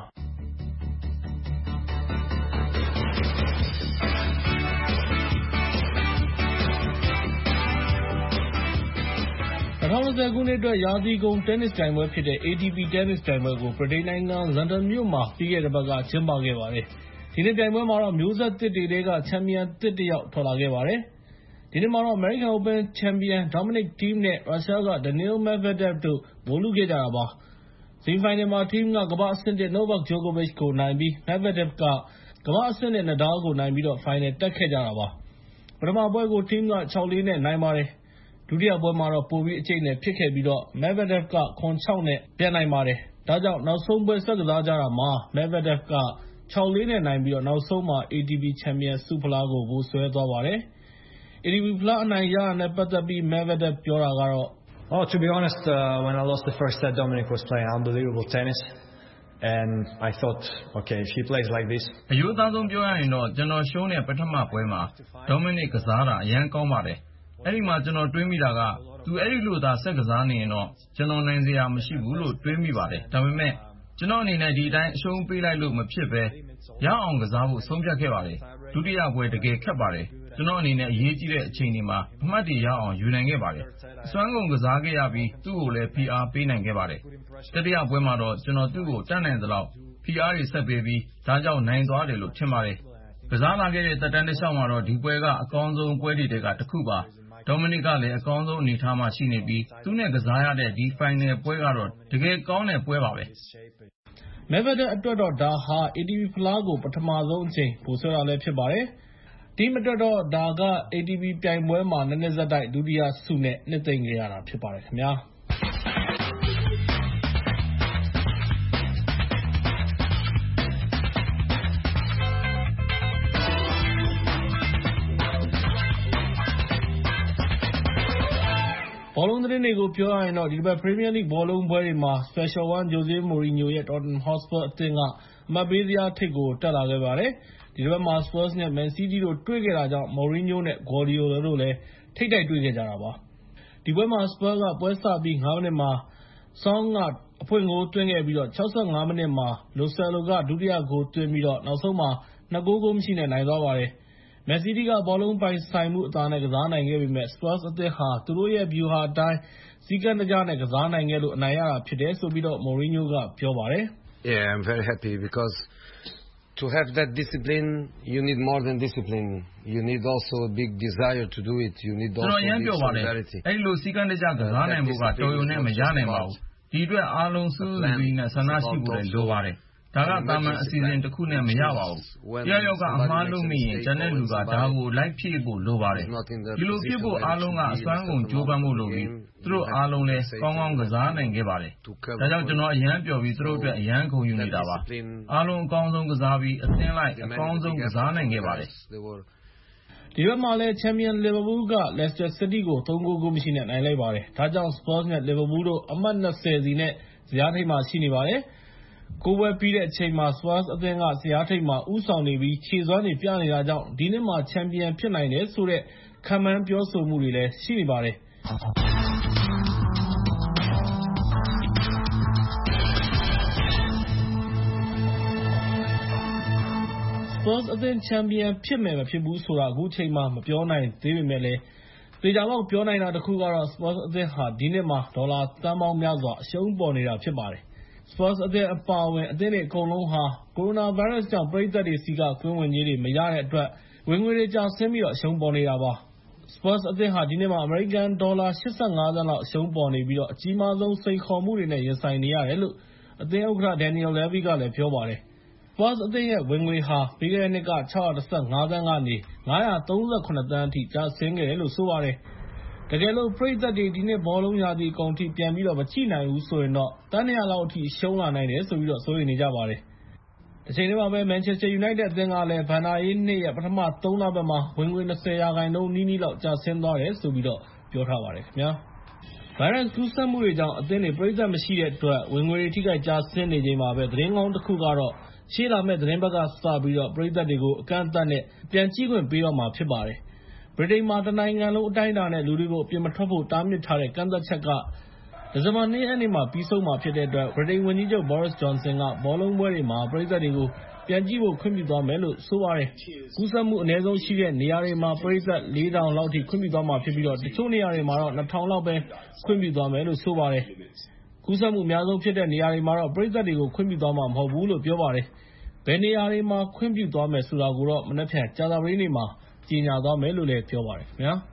2020 ခုနှစ်အတွက်ရာသီကုန်တင်းနစ်ပြိုင်ပွဲဖြစ်တဲ့ ATP တင်းနစ်ပြိုင်ပွဲကိုဗြိတိန်နိုင်ငံလန်ဒန်မြို့မှာပြီးခဲ့တဲ့ပတ်ကကျင်းပခဲ့ပါတယ်။ဒီနေ့ပြိုင်ပွဲမှာတော့မျိုးဆက်သစ်တွေကချန်ပီယံသစ်တစ်ယောက်ထွက်လာခဲ့ပါတယ်။ဒီနေ့မှာတော့ American Open ချန်ပီယံ Dominic Thiem နဲ့ ရုရှားက Daniil Medvedev တို့ဗိုလ်လုခဲ့ကြတာပါ။ဆီမီဖိုင်နယ်မှာ Thiem ကကမ္ဘာ့အဆင့် 1 Novak Djokovic ကိုနိုင်ပြီး Medvedev ကကမ္ဘာ့အဆင့် 2 Nadal ကိုနိုင်ပြီးဖိုင်နယ်တက်ခဲ့ကြတာပါ။ပထမပွဲကို Thiem က 6-4 နဲ့နိုင်ပါတယ်။ဒုတိယပွဲမှာတော့ပိုပြီးအကျိတ်နဲ့ဖြစ်ခဲ့ပြီးMedvedev က 7-6 နဲ့ပြန်နိုင်ပါတယ်။ဒါကြောင့်နောက်ဆုံးပွဲဆက်ကစားကြတာမှာ Medvedev က 6-4 နဲ့နိုင်ပြီးနောက်ဆုံးမှာ ATP ချန်ပီယံဆုဖလားကိုဗိုလ်စွဲသွားပါတယ်။ ATP ဖလားအနိုင်ရတာနဲ့ပတ်သက်ပြီး Medvedev ပြောတာကတော့ To be honest, when I lost the first set, Dominic was playing unbelievable tennis, and I thought, okay, if he plays like this. အရိုးသားဆုံးပြောရရင်တော့ကျွန်တော်ရှုံးတဲ့ပထမပွဲမှာ Dominic ကစားတာအရန်ကောင်းပါတယ်။အဲ့ဒီမှာကျွန်တော်တွေးမိတာကသူအဲ့ဒီလိုသာဆက်ကစားနေရင်တော့ကျွန်တော်နိုင်စရာမရှိဘူးလို့တွေးမိပါတယ်။ဒါပေမဲ့ကျွန်တော်အနေနဲ့ဒီအတိုင်းအရှုံးပေးလိုက်လို့မဖြစ်ပဲရအောင်ကစားဖို့ဆုံးဖြတ်ခဲ့ပါတယ်။ဒုတိယပွဲတကယ်ခက်ပါတယ်ကျွန်တော်အနေနဲ့အရေးကြီးတဲ့အချိန်တွေမှာအမှတ်တွေရအောင်ယူနိုင်ခဲ့ပါတယ်။အစွမ်းကုန်ကစားခဲ့ရပြီးသူ့ကိုလည်းဖိအားပေးနိုင်ခဲ့ပါတယ်။တတိယပွဲမှာတော့ကျွန်တော်သူ့ကိုတတ်နိုင်သလောက်ဖိအားတွေဆက်ပေးပြီးဒါကြောင့်နိုင်သွားတယ်လို့ထင်ပါတယ်။ကစားလာခဲ့တဲ့သက်တမ်းတစ်လျှောက်မှာတော့ဒီပွဲကအကောင်းဆုံးပွဲတွေထဲကတစ်ခုပါ။ ဒေါမနစ်ကလည်းအကောင်းဆုံးအနေအထားမှာရှိနေပြီးသူနဲ့ကစားရတဲ့ဒီဖိုင်နယ်ပွဲကတော့တကယ်ကောင်းတဲ့ပွဲပါပဲ။ Medvedev အတွက်တော့ဒါဟာ ATP ဖလားကိုပထမဆုံးအကြိမ်ဗိုလ်စွဲတာလည်းဖြစ်ပါတယ်။ Thiem အတွက်တော့ဒါက ATP ပြိုင်ပွဲမှာ2 နှစ်ဆက်တိုက်ဒုတိယဆုနဲ့နှစ်သိမ့်ခဲ့ရတာဖြစ်ပါတယ်ခင်ဗျာ။ ဘောလုံးသတင်းတွေကိုပြောရရင်တော့ဒီတစ်ပတ် Premier League ဘောလုံးပွဲတွေမှာ Special One Jose Mourinho ရဲ့ Tottenham Hotspur အသင်းကအမှတ်ပေးဇယားထိပ်ကိုတက်လာခဲ့ပါတယ်။ ဒီတစ်ပတ်မှာ Spurs နဲ့ Man City တို့တွေ့ခဲ့တာကြောင့် Mourinho နဲ့ Guardiola တို့လည်းထိပ်တိုက်တွေ့ခဲ့ကြတာပါ။ ဒီပွဲမှာ Spurs ကပွဲစပြီး 5 မိနစ်မှာ Son ကအဖွင့်ဂိုးသွင်းခဲ့ပြီး 65 မိနစ်မှာ Lo Celso ကဒုတိယဂိုးသွင်းပြီးနောက်ဆုံးမှာ 2 ဂိုး ဂိုးမရှိနဲ့နိုင်သွားပါတယ်။ Man City ကဘောလုံးပိုင်ဆိုင်မှုအသာနဲ့ကစားနိုင်ခဲ့ပေမဲ့ Spurs အသင်းဟာသူတို့ရဲ့ဗျူဟာအတိုင်းစည်းကမ်းတကျနဲ့ကစားနိုင်ခဲ့လို့အနိုင်ရတာဖြစ်တယ်လို့ Mourinho ကပြောပါတယ်။ I'm very happy because to have that discipline you need more than discipline. You need also a big desire to do it. You need also big solidarity. အဲ့လိုစည်းကမ်းတကျကစားနိုင်ဖို့ကတော်ရုံနဲ့မရနိုင်ပါဘူး။ဒီအတွက်အားလုံးစုစုစည်းနဲ့ဆန္ဒရှိဖို့လည်းလိုပါတယ်။ဒါကသာမန်အစီအစဉ်တစ်ခုနဲ့မရပါဘူး။တယောက်ကအမှားလုပ်မိရင်ကျန်တဲ့လူကဒါကိုလိုက်ဖြည့်ဖို့လိုပါတယ်။ဒီလိုဖြစ်ဖို့အားလုံးကအစွမ်းကုန်ကြိုးပမ်းဖို့လိုပြီးသူတို့အားလုံးလည်းကောင်းကောင်းကစားနိုင်ခဲ့ပါတယ်။ဒါကြောင့်ကျွန်တော်အရန်ပျော်ပြီးသူတို့အတွက်အရန်ဂုဏ်ယူနေတာပါ။အားလုံးအကောင်းဆုံးကစားပြီးအသင်းလိုက်အကောင်းဆုံးကစားနိုင်ခဲ့ပါတယ်။ဒီဘက်မှာလည်း Champion Liverpool က Leicester City ကို 3 ဂိုး ဂိုးမရှိနဲ့နိုင်လိုက်ပါတယ်။ဒါကြောင့် Spurs နဲ့ Liverpool တို့အမှတ် 20 စီနဲ့ဇယားထိပ်မှာရှိနေပါတယ်။ 9 ပွဲပြီးတဲ့အချိန်မှာ Spurs အသင်းကဇယားထိပ်မှာဦးဆောင်နေပြီးခြေစွမ်းတွေပြနေတာကြောင့်ဒီနှစ်မှာချန်ပီယံဖြစ်နိုင်တယ်ဆိုတဲ့ခန့်မှန်းပြောဆိုမှုတွေလည်းရှိနေပါတယ်။ Spurs အသင်းချန်ပီယံဖြစ်မယ်မဖြစ်ဘူးဆိုတာအခုချိန်မှာမပြောနိုင်သေးပေမဲ့လည်းသေချာပေါက်ပြောနိုင်တာတစ်ခုကတော့ Spurs အသင်းဟာဒီနှစ်မှာဒေါ်လာသန်းပေါင်းများစွာအရှုံးပေါ်နေတာဖြစ်ပါတယ်။ Spurs အသင်းအပါအဝင်အသင်းတွေအကုန်လုံးဟာကိုရိုနာဗိုင်းရပ်စ်ကြောင့်ပရိသတ်တွေဆီကကွင်းဝင်ကြေးတွေမရတဲ့အတွက်ဝင်ငွေတွေကျဆင်းပြီးအရှုံးပေါ်နေတာပါ။ Spurs အသင်းဟာဒီနှစ်မှာအမေရိကန်ဒေါ်လာ85 သန်းလောက်အရှုံးပေါ်နေပြီးအကြီးမားဆုံးစိန်ခေါ်မှုတွေနဲ့ရင်ဆိုင်နေရတယ်လို့အသင်းဥက္ကဋ္ဌ Daniel Levy ကလည်းပြောပါတယ်။ Spurs အသင်းရဲ့ဝင်ငွေဟာပြီးခဲ့တဲ့နှစ်က615 သန်းကနေ537 သန်းအထိကျဆင်းခဲ့တယ်လို့ဆိုပါတယ်။ တကယ်လို့ပရိသတ်တွေဒီနှစ်ဘောလုံးရာသီအကုန်ထိပြန်ပြီးမကြည့်နိုင်ဘူးဆိုရင်တော့သန်း 200 လောက်အထိရှုံးလာနိုင်တယ်လို့စိုးရိမ်နေကြပါတယ်။ တချိန်တည်းမှာပဲ Manchester United အသင်းကလည်းဘဏ္ဍာရေးနှစ်ရဲ့ပထမ 3 လပတ်မှာဝင်ငွေ 20% နီးနီးလောက်ကျဆင်းသွားတယ်လို့ပြောထားပါတယ်ခင်ဗျာ။ ဗိုင်းရပ်စ်ကူးစက်မှုတွေကြောင့်အသင်းတွေပရိသတ်မရှိတဲ့အတွက်ဝင်ငွေတွေထိခိုက်ကျဆင်းနေချိန်မှာပဲသတင်းကောင်းတစ်ခုကတော့ရှေ့လာမယ့်သတင်းပတ်ကစပြီးပရိသတ်တွေကိုအကန့်အသတ်နဲ့ပြန်ကြည့်ခွင့်ပေးတော့မှာဖြစ်ပါတယ်။ ဗြိတိန်မှာတနိုင်ငံလုံးအတိုင်းအတာနဲ့လူတွေကိုအပြင်မထွက်ဖို့တားမြစ်ထားတဲ့ကန့်သတ်ချက်ကဒီဇင်ဘာ 2 ရက်နေ့မှာပြီးဆုံးမှာဖြစ်တဲ့အတွက် ဗြိတိန်ဝန်ကြီးချုပ် Boris Johnson ကဘောလုံးပွဲတွေမှာပရိသတ်တွေကိုပြန်ကြည့်ဖို့ခွင့်ပြုသွားမယ်လို့ဆိုပါတယ်။ ကူးစက်မှုအနည်းဆုံးရှိတဲ့နေရာတွေမှာပရိသတ် 4,000 လောက်ထိခွင့်ပြုသွားမှာဖြစ်ပြီးတချို့နေရာတွေမှာတော့ 2,000 လောက်ပဲခွင့်ပြုသွားမယ်လို့ဆိုပါတယ်။ ကူးစက်မှုအများဆုံးဖြစ်တဲ့နေရာတွေမှာတော့ပရိသတ်တွေကိုခွင့်ပြုသွားမှာမဟုတ်ဘူးလို့ပြောပါတယ်။ ဘယ်နေရာတွေမှာခွင့်ပြုသွားမယ်ဆိုတာကိုတော့မနက်ဖြန်ကြာသပတေးနေ့မှာကြေညာသွားမယ်လို့လည်းပြောပါတယ်ခင်ဗျာ။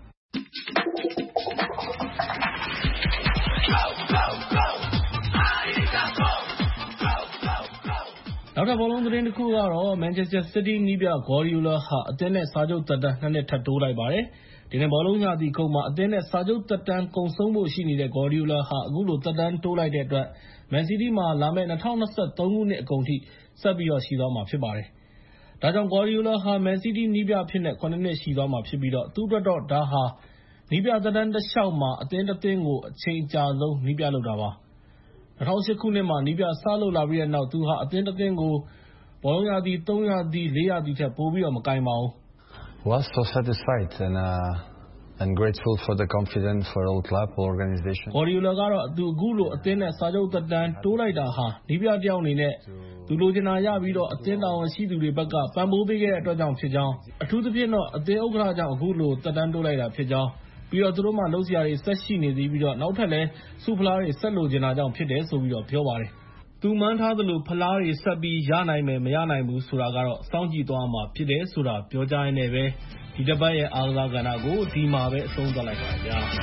နောက်ထပ်ဘောလုံးသတင်းတစ်ခုကတော့ Manchester City နည်းပြ Guardiola ဟာအသင်းနဲ့စာချုပ်သက်တမ်း 2 နှစ်ထပ်တိုးလိုက်ပါတယ်။ ဒီနှစ်ဘောလုံးရာသီကုန်မှာအသင်းနဲ့စာချုပ်သက်တမ်းကုန်ဆုံးဖို့ရှိနေတဲ့ Guardiola ဟာအခုလိုသက်တမ်းတိုးလိုက်တဲ့အတွက် Man City မှာလာမယ့် 2023 ခုနှစ်အကုန်ထိဆက်ရှိသွားမှာဖြစ်ပါတယ်။ ဒါကြောင့် Guardiola ဟာ Man City နည်းပြအဖြစ်နဲ့ 7 နှစ်ရှိသွားမှာဖြစ်ပြီးသူ့အတွက်တော့ဒါဟာနည်းပြသက်တမ်းတလျှောက်မှာအသင်းတစ်သင်းကိုအချိန်အကြာဆုံးနည်းပြလုပ်တာပါ။ 2008 ခုနှစ်မှာနည်းပြစလုပ်လာပြီးတဲ့နောက်သူဟာအသင်းတစ်သင်းကိုဘောလုံးရာသီ 3 ရာသီ 4 ရာသီထက်ပိုပြီးမကင်ပါဘူး။ Was so satisfied and grateful for the confidence for our club organization. Guardiola ကတော့သူအခုလိုအသင်းနဲ့စာချုပ်သက်တမ်းတိုးလိုက်တာဟာနည်းပြတစ်ယောက်အနေနဲ့သူလိုချင်တာရပြီးတော့အသင်းတာဝန်ရှိသူတွေဘက်ကပံ့ပိုးပေးခဲ့တဲ့အတွက်ကြောင့်ဖြစ်ကြောင်းအထူးသဖြင့်တော့အသင်းဥက္ကဋ္ဌကြောင့်အခုလိုသက်တမ်းတိုးလိုက်တာဖြစ်ကြောင်းပြီးတော့သူတို့မှလှုပ်ရှားတွေဆက်ရှိနေသေးပြီးတော့နောက်ထပ်လည်းစုဖလားတွေဆက်လိုချင်တာကြောင့်ဖြစ်တယ်ဆိုပြီးတော့ပြောပါတယ်သူမှန်းထားသလိုဖလားတွေဆက်ပြီးရနိုင်မယ်မရနိုင်ဘူးဆိုတာကတော့စောင့်ကြည့်သွားမှာဖြစ်တယ်ဆိုတာပြောကြားရင်းနဲ့ပဲဒီတစ်ပတ်ရဲ့အားကစားကဏ္ဍကိုဒီမှာပဲအဆုံးသတ်လိုက်ပါကြ။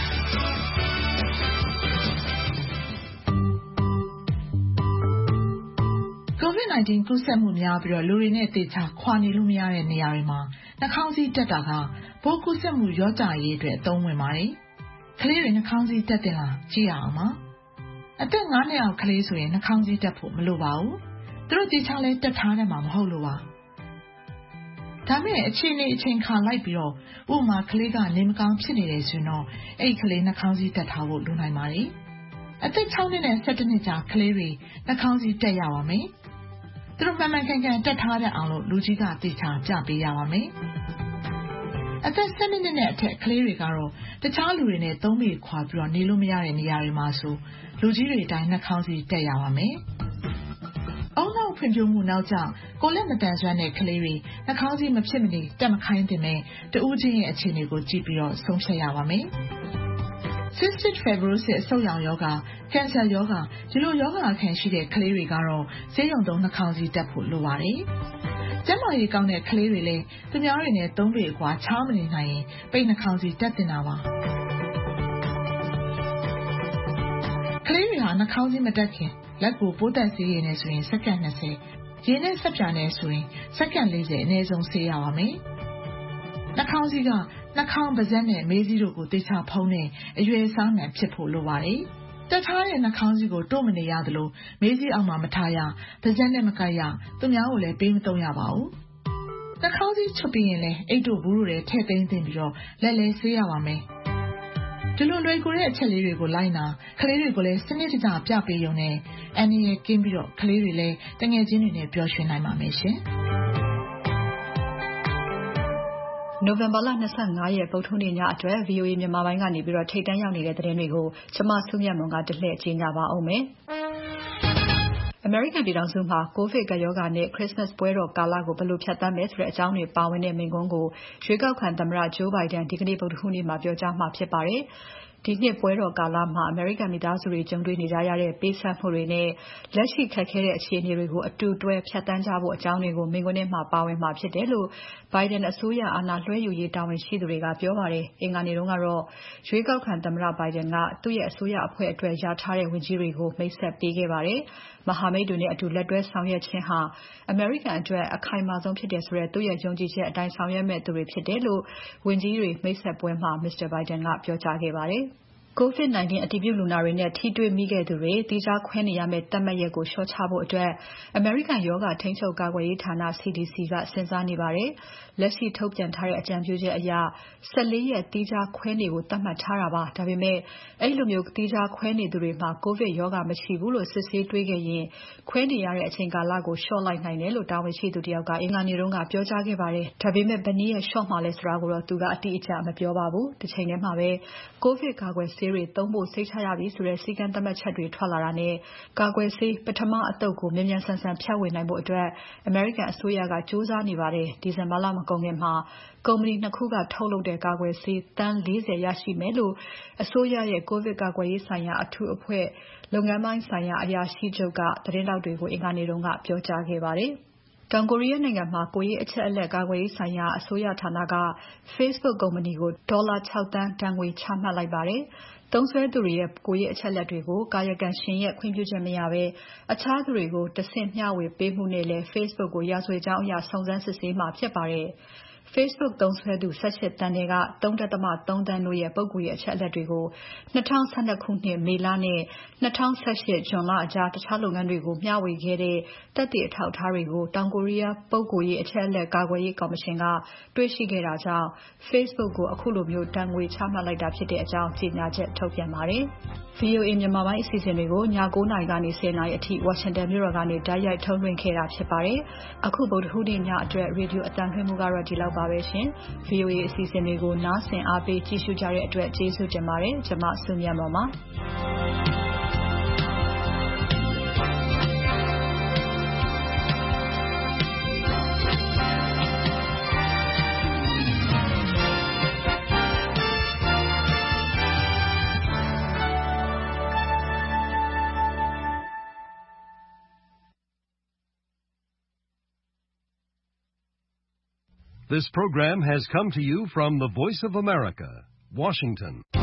COVID-19 ကူးစက်မှုများပြီးတော့လူတွေနဲ့သေချာခွာနေလို့မရတဲ့နေရာတွေမှာနှာခေါင်းစည်းတပ်တာကပိုးကူးစက်မှုရောကြရေးအတွက်အသုံးဝင်ပါတယ်။ကလေးတွေနှာခေါင်းစည်းတပ်တင်လားကြည့်ရအောင်ပါ။အသက်9 နှစ်အောက်ကလေးဆိုရင်နှာခေါင်းစည်းတပ်ဖို့မလိုပါဘူး။သူတို့သေချာလဲတပ်ထားတယ်မှာမဟုတ်လို့ပါ။ဒါမဲ့အခြေအနေအချိန်ခါလိုက်ပြီးတော့ဥပမာကလေးကနေမကောင်းဖြစ်နေတယ်ဆိုရင်တော့အဲ့ကလေးနှာခေါင်းစည်းတပ်ထားဖို့လိုနိုင်ပါတယ်။အသက်6 နှစ်နဲ့17 နှစ်ကြာကလေးတွေနှာခေါင်းစည်းတပ်ရပါမယ်။သူတို့မှန်မှန်ကန်ကန်တက်ထားတဲ့အောင်လို့လူကြီးကသေချာပြပေးရပါမယ်။အသက်12 နှစ်နဲ့အထက်ကလေးတွေကတော့တခြားလူတွေနဲ့3 ပေခွာပြီးတော့နေလို့မရတဲ့နေရာတွေမှာဆိုလူကြီးတွေတိုင်းနှာခေါင်းစည်းတက်ရပါမယ်။အောက်နောက်ဖွံ့ဖြိုးမှုနောက်ကျကိုလက်မတန်ဆွမ်းတဲ့ကလေးတွေနှာခေါင်းစည်းမဖြစ်မနေတက်မခိုင်းတင်မဲ့တဦးချင်းရဲ့အခြေအနေကိုကြည့်ပြီးတော့ဆုံးဖြတ်ရပါမယ်။ Cystic fibrosis အဆုတ်ရောင်ရောဂါကင်ဆာရောဂါဒီလိုရောဂါခံရှိတဲ့ကလေးတွေကတော့ဆေးရုံသုံးနှာခေါင်းစည်းတပ်ဖို့လိုပါတယ်။ကျန်းမာရေးကောင်းတဲ့ကလေးတွေလည်းသူများတွေနဲ့3 ပေအကွာချားမနေနိုင်ရင်ပိတ်နှာခေါင်းစည်းတပ်တင်တာပါ။ကလေးတွေဟာနှာခေါင်းစည်းမတပ်ခင်လက်ကိုပိုးသက်ဆေးရည်နဲ့ဆိုရင်စက္ကန့်20ရေနဲ့ဆက်ပြာနဲ့ဆိုရင်စက္ကန့်40အနည်းဆုံးဆေးရပါမယ်။နှာခေါင်းစည်းကနှာခေါင်းပါးစပ်နဲ့မေးစည်းတို့ကိုသေချာဖုံးတဲ့အရွယ်အစားမှန်ဖြစ်ဖို့လိုပါတယ်။တက်ထားတဲ့နှာခေါင်းစည်းကိုတို့မနေရသလိုမေးစည်းအောင်မှမထားရပါးစပ်နဲ့မကိုက်ရသူများကိုလည်းပေးမသုံးရပါဘူး။နှာခေါင်းစည်းချုပ်ပြီးရင်လည်းအိတ်တို့ဘူးတို့တွေထည့်သိမ်းသင့်ပြီးတော့လက်လဲဆေးရပါမယ်။ဒီလိုလွယ်ကူတဲ့အချက်လေးတွေကိုလိုက်နာကလေးတွေကိုလည်းစနစ်တကျပြပေးရုံနဲ့အန်ရကင်းပြီးတော့ကလေးတွေလည်းတငယ်ချင်းတွေနဲ့ပျော်ရွှင်နိုင်ပါမယ်ရှင်။နိုဝင်ဘာလ 25 ရက်ဗုဒ္ဓဟူးနေ့ညအတွက် VOA မြန်မာပိုင်းကနေပြီးတော့ထိပ်တန်းရောက်နေတဲ့သတင်းတွေကိုကျမစုမြတ်မွန်ကတလှည့်ကြေညာပါအောင်မယ်။ American ပြည်ထောင်စုမှာ COVID ကပ်ရောဂါနဲ့ Christmas ပွဲတော်ကာလကိုဘယ်လိုဖြတ်သန်းမယ်ဆိုတဲ့အကြောင်းတွေပါဝင်တဲ့မိန့်ခွန်းကိုရွေးကောက်ခံသမ္မတ Joe Biden ဒီကနေ့ဗုဒ္ဓဟူးနေ့မှာပြောကြားမှာဖြစ်ပါတယ်။ဒီနှစ်ပွဲတော်ကာလမှာ American မိသားစုတွေကြုံတွေ့နေကြရတဲ့ပေးဆပ်မှုတွေနဲ့လက်ရှိခက်ခဲတဲ့အခြေအနေတွေကိုအတူတွဲဖြတ်သန်းကြဖို့အကြောင်းတွေကိုမိန့်ခွန်းထဲမှာပါဝင်မှာဖြစ်တယ်လို့ Biden အစိုးရအာဏာလွှဲယူရေးတာဝန်ရှိသူတွေကပြောပါတယ်။အင်္ဂါနေ့တုန်းကတော့ရွေးကောက်ခံသမ္မတ Biden ကသူ့ရဲ့အစိုးရအဖွဲ့အတွက်ရထားတဲ့ဝန်ကြီးတွေကိုမိတ်ဆက်ပေးခဲ့ပါတယ်။မဟာမိတ်တွေနဲ့အတူလက်တွဲဆောင်ရွက်ခြင်းဟာ American အတွက်အခိုင်အမာဆုံးဖြစ်တယ်ဆိုတဲ့သူ့ရဲ့ယုံကြည်ချက်အတိုင်းဆောင်ရွက်မဲ့သူတွေဖြစ်တယ်လို့ဝန်ကြီးတွေမိတ်ဆက်ပွဲမှာ Mr. Biden ကပြောကြားခဲ့ပါတယ်။ COVID-19 အတည်ပြုလူနာတွေနဲ့ထိတွေ့မိခဲ့သူတွေသီးခြားခွဲနေရမယ့်သတ်မှတ်ရက်ကိုလျှော့ချဖို့အတွက် American ရောဂါထိန်းချုပ်ကာကွယ်ရေးဌာန CDC ကစဉ်းစားနေပါတယ်။လက်ရှိထုတ်ပြန်ထားတဲ့အကြံပြုချက်အရ14 ရက်သီးခြားခွဲနေကိုသတ်မှတ်ထားတာပါ။ဒါပေမဲ့အဲ့လိုမျိုးသီးခြားခွဲနေသူတွေမှာကိုဗစ်ရောဂါမရှိဘူးလို့စစ်ဆေးတွေ့ခဲ့ရင်ခွဲနေရတဲ့အချိန်ကာလကိုလျှော့လိုက်နိုင်တယ်လို့တာဝန်ရှိသူတယောက်ကအင်္ဂါနေ့တုန်းကပြောကြားခဲ့ပါတယ်။ဒါပေမဲ့ဘယ်နည်းနဲ့လျှော့မှာလဲဆိုတာကိုတော့သူကအတိအကျမပြောပါဘူး။တစ်ချိန်တည်းမှာပဲကိုဗစ်ကာကွယ်ဆေးတွေသုံးဖို့စိတ်ချရပြီဆိုတဲ့စည်းကမ်းသတ်မှတ်ချက်တွေထွက်လာတာနဲ့ကာကွယ်ဆေးပထမအသုတ်ကိုမြန်မြန်ဆန်ဆန်ဖြန့်ဝေနိုင်ဖို့အတွက် American အစိုးရကကြိုးစားနေပါတယ်။ဒီဇင်ဘာလမကုန်ခင်မှာကုမ္ပဏီ 2 ခုကထုတ်လုပ်တဲ့ကာကွယ်ဆေးသန်း 40 ရရှိမယ်လို့အစိုးရရဲ့ကိုဗစ်ကာကွယ်ရေးဆိုင်ရာအထူးအဖွဲ့လုပ်ငန်းပိုင်းဆိုင်ရာအရာရှိချုပ်ကသတင်းတောက်တွေကိုအင်္ဂါနေ့တုန်းကပြောကြားခဲ့ပါတယ်။တောင်ကိုရီးယားနိုင်ငံမှာကိုယ်ရေးအချက်အလက်ကာကွယ်ရေးဆိုင်ရာအစိုးရဌာနက Facebook ကုမ္ပဏီကိုဒေါ်လာ 6 သန်းတန်ငွေချမှတ်လိုက်ပါတယ်။သုံးစွဲသူတွေရဲ့ကိုယ်ရေးအချက်အလက်တွေကိုကာယကံရှင်ရဲ့ခွင့်ပြုချက်မရဘဲအခြားသူတွေကိုတဆင့်မျှဝေပေးမှုနဲ့လည်း Facebook ကိုရာဇဝတ်ကြောင်းအရစုံစမ်းစစ်ဆေးမှာဖြစ်ပါတယ်။ Facebook သုံးစွဲသူ 18 သန်းထဲက 3.3 သန်းတို့ရဲ့ပုဂ္ဂိုလ်ရေးအချက်အလက်တွေကို2012 ခုနှစ်မေလနဲ့2018 ဇွန်လအကြားတခြားလုပ်ငန်းတွေကိုမျှဝေခဲ့တဲ့သက်သေအထောက်အထားတွေကိုတောင်ကိုရီးယားပုဂ္ဂိုလ်ရေးအချက်အလက်ကာကွယ်ရေးကော်မရှင်ကတွေ့ရှိခဲ့တာကြောင့် Facebook ကိုအခုလိုမျိုးတန်ငွေချမှတ်လိုက်တာဖြစ်တဲ့အကြောင်းကြေညာချက်ထုတ်ပြန်ပါတယ်။ VOA မြန်မာပိုင်းအစီအစဉ်တွေကိုည 9 နာရီကနေ 10 နာရီအထိ Washington မြို့တော်ကနေတိုက်ရိုက်ထုတ်လွှင့်ခဲ့တာဖြစ်ပါတယ်။အခုဗုဒ္ဓဟူးနေ့ညအတွက် Radio အသံလွှင့်မှုကတော့ဒီလောက်ပါပဲရှင်။ VOA အစီအစဉ်တွေကိုနားဆင်အားပေးကြည့်ရှုကြတဲ့အတွက်ကျေးဇူးတင်ပါတယ်။ကျွန်မစုမြတ်မွန်ပါ။ This program has come to you from the Voice of America, Washington.